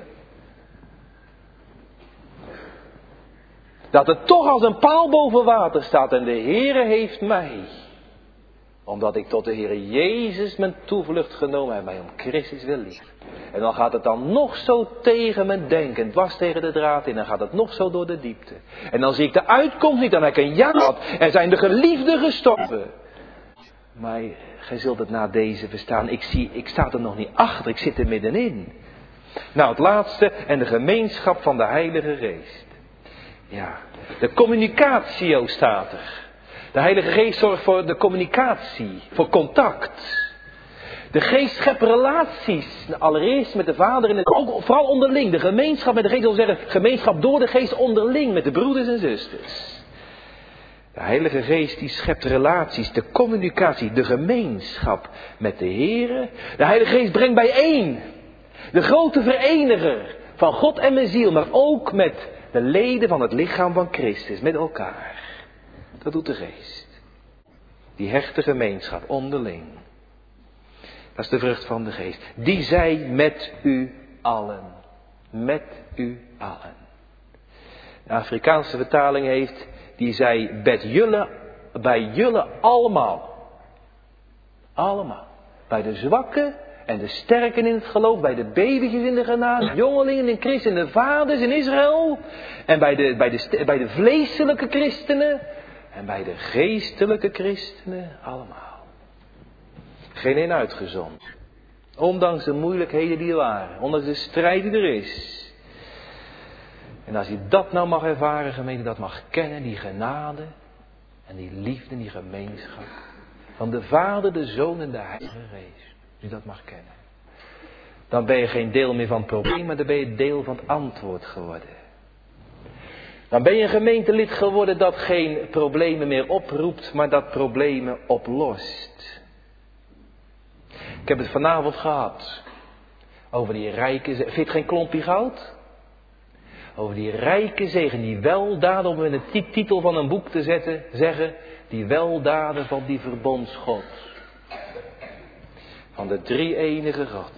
Dat het toch als een paal boven water staat en de Heere heeft mij. Omdat ik tot de Heere Jezus mijn toevlucht genomen heb, mij om Christus wil lief. En dan gaat het dan nog zo tegen mijn denken, dwars tegen de draad in, dan gaat het nog zo door de diepte. En dan zie ik de uitkomst niet, dan heb ik een ja gehad en zijn de geliefden gestorven. Maar gij zult het na deze verstaan, ik zie, ik sta er nog niet achter, ik zit er middenin. Nou, het laatste, en de gemeenschap van de Heilige Geest. Ja, de communicatio staat er. De Heilige Geest zorgt voor de communicatie, voor contact. De Geest schept relaties, allereerst met de Vader en het, ook vooral onderling. De gemeenschap met de Geest wil zeggen, gemeenschap door de Geest onderling met de broeders en zusters. De Heilige Geest die schept relaties, de communicatie, de gemeenschap met de Here. De Heilige Geest brengt bijeen. De grote vereniger van God en mijn ziel, maar ook met de leden van het lichaam van Christus, met elkaar. Dat doet de Geest. Die hechte gemeenschap onderling. Dat is de vrucht van de Geest. Die zij met u allen. Met u allen. De Afrikaanse vertaling heeft, die zij bij jullie, bij jullie allemaal. Allemaal. Bij de zwakken en de sterken in het geloof, bij de babytjes in de genade, jongelingen in Christus, en de vaders in Israël. En bij de, bij de, bij de vleeselijke christenen. En bij de geestelijke christenen, allemaal. Geen een uitgezond. Ondanks de moeilijkheden die er waren. Ondanks de strijd die er is. En als je dat nou mag ervaren, gemeente, dat mag kennen, die genade. En die liefde, die gemeenschap. Van de Vader, de Zoon en de Heilige Geest. Als je dat mag kennen. Dan ben je geen deel meer van het probleem, maar dan ben je deel van het antwoord geworden. Dan ben je een gemeentelid geworden dat geen problemen meer oproept, maar dat problemen oplost. Ik heb het vanavond gehad over die rijke zegen. Vind je het geen klompje goud? Over die rijke zegen, die weldaden, om in de titel van een boek te zetten, zeggen, die weldaden van die verbondsgod. Van de drie-enige God.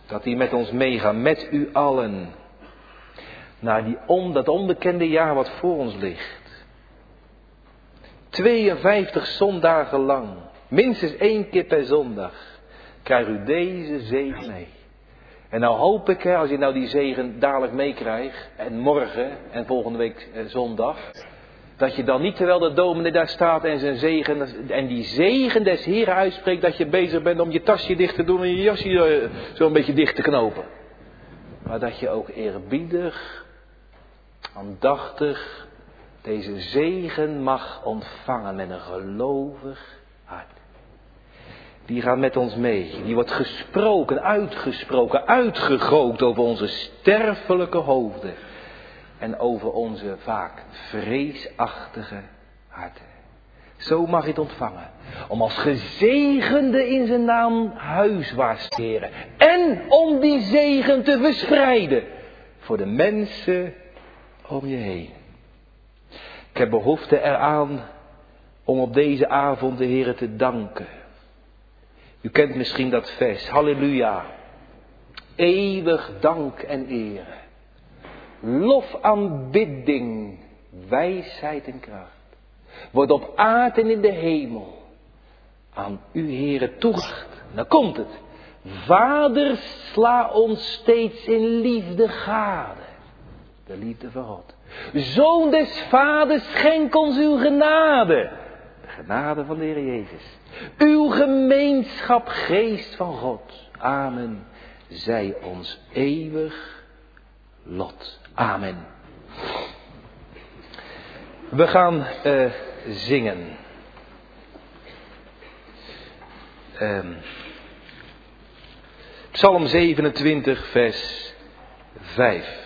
Dat hij met ons meegaat, met u allen. Naar die on, dat onbekende jaar wat voor ons ligt. tweeënvijftig zondagen lang. Minstens één keer per zondag. Krijgt u deze zegen mee. En nou hoop ik, hè, als je nou die zegen dadelijk meekrijgt. En morgen en volgende week eh, zondag. Dat je dan niet terwijl de dominee daar staat en zijn zegen. En die zegen des Heren uitspreekt. Dat je bezig bent om je tasje dicht te doen en je jasje eh, zo een beetje dicht te knopen. Maar dat je ook eerbiedig, aandachtig deze zegen mag ontvangen met een gelovig hart. Die gaat met ons mee. Die wordt gesproken, uitgesproken, uitgegooid over onze sterfelijke hoofden. En over onze vaak vreesachtige harten. Zo mag je het ontvangen. Om als gezegende in zijn naam huiswaarts te keren. En om die zegen te verspreiden. Voor de mensen om je heen. Ik heb behoefte eraan om op deze avond de Heere te danken. U kent misschien dat vers. Halleluja. Eeuwig dank en eer. Lof, aanbidding, wijsheid en kracht. Wordt op aarde en in de hemel aan u Heere toegebracht. Dan komt het. Vader, sla ons steeds in liefde gade. De liefde van God. Zoon des vaders, schenk ons uw genade. De genade van de Heer Jezus. Uw gemeenschap, geest van God. Amen. Zij ons eeuwig lot. Amen. We gaan uh, zingen. Um, Psalm zevenentwintig, vers vijf.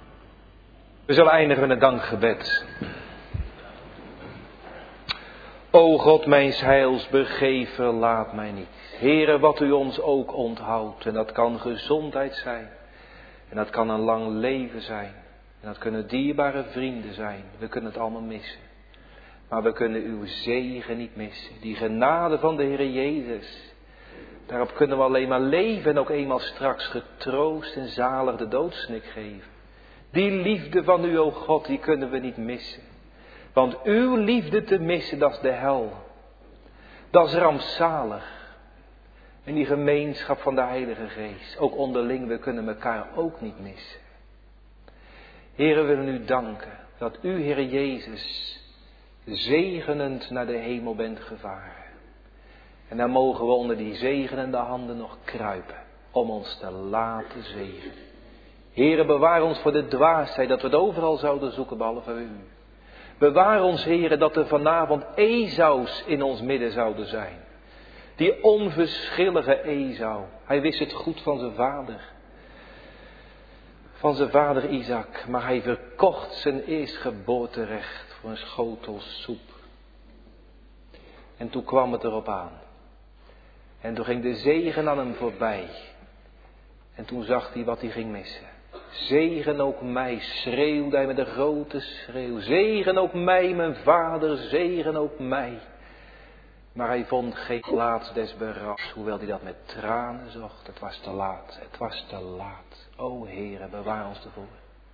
We zullen eindigen met een dankgebed. O God, mijn heils, begeef, verlaat mij niet. Heere, wat u ons ook onthoudt, en dat kan gezondheid zijn, en dat kan een lang leven zijn, en dat kunnen dierbare vrienden zijn. We kunnen het allemaal missen. Maar we kunnen uw zegen niet missen. Die genade van de Heer Jezus. Daarop kunnen we alleen maar leven en ook eenmaal straks getroost en zalig de doodsnik geven. Die liefde van u, o God, die kunnen we niet missen. Want uw liefde te missen, dat is de hel. Dat is rampzalig. En die gemeenschap van de Heilige Geest, ook onderling, we kunnen elkaar ook niet missen. Heere, we willen u danken dat u, Heer Jezus, zegenend naar de hemel bent gevaren. En dan mogen we onder die zegenende handen nog kruipen, om ons te laten zegenen. Heere, bewaar ons voor de dwaasheid, dat we het overal zouden zoeken, behalve u. Bewaar ons, Heere, dat er vanavond Esaus in ons midden zouden zijn. Die onverschillige Esau. Hij wist het goed van zijn vader. Van zijn vader Isaac. Maar hij verkocht zijn eerstgeboorterecht voor een schotel soep. En toen kwam het erop aan. En toen ging de zegen aan hem voorbij. En toen zag hij wat hij ging missen. Zegen ook mij, schreeuwde hij met een grote schreeuw. Zegen ook mij, mijn vader, zegen ook mij. Maar hij vond geen plaats des berafs, hoewel hij dat met tranen zocht. Het was te laat, het was te laat. O Heere, bewaar ons ervoor.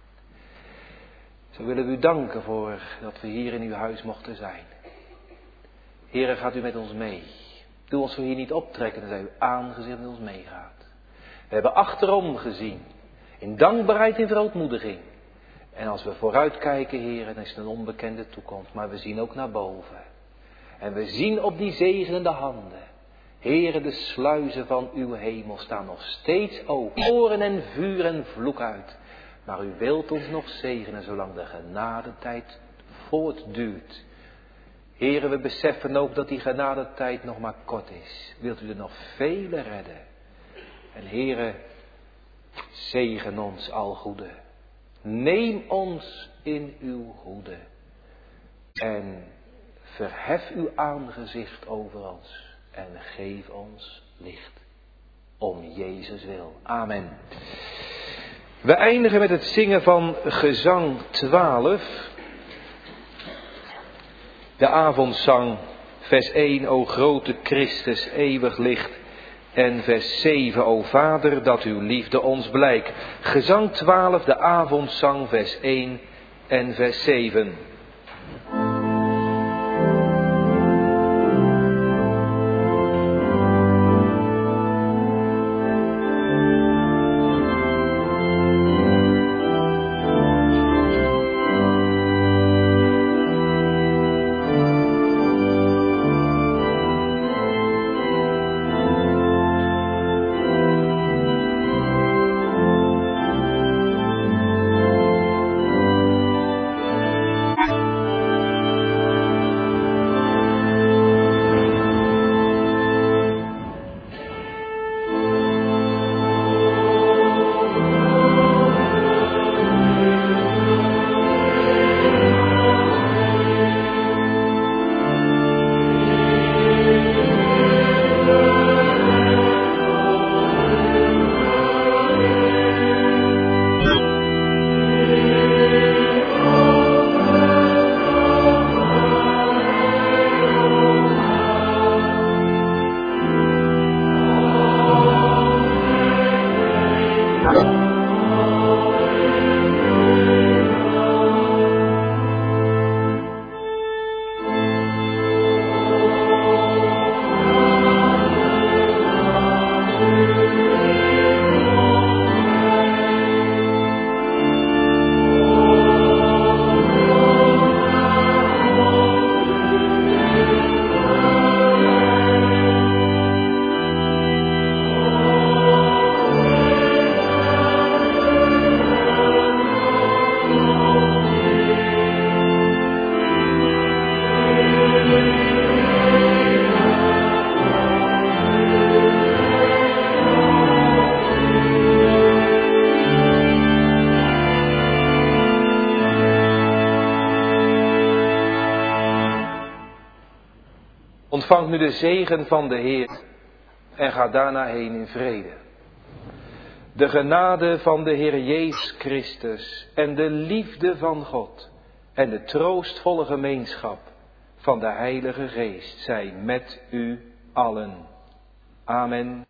Zo willen we u danken voor dat we hier in uw huis mochten zijn. Heere, gaat u met ons mee. Doe ons voor hier niet optrekken, dan zij uw aangezicht met ons meegaat. We hebben achterom gezien. In dankbaarheid en verootmoediging. En als we vooruitkijken, Heere, dan is het een onbekende toekomst. Maar we zien ook naar boven. En we zien op die zegenende handen. Heere, de sluizen van uw hemel staan nog steeds open. Oren en vuur en vloek uit. Maar u wilt ons nog zegenen zolang de genadetijd voortduurt. Heere, we beseffen ook dat die genadetijd nog maar kort is. Wilt u er nog vele redden. En Heere, zegen ons al goede. Neem ons in uw hoede. En verhef uw aangezicht over ons. En geef ons licht. Om Jezus wil. Amen. We eindigen met het zingen van gezang twaalf. De avondzang. Vers één. O grote Christus, eeuwig licht. En vers zeven. O Vader, dat uw liefde ons blijkt. Gezang twaalf, de avondzang, vers één en vers zeven. Ontvang nu de zegen van de Heer en ga daarna heen in vrede. De genade van de Heer Jezus Christus en de liefde van God en de troostvolle gemeenschap van de Heilige Geest zijn met u allen. Amen.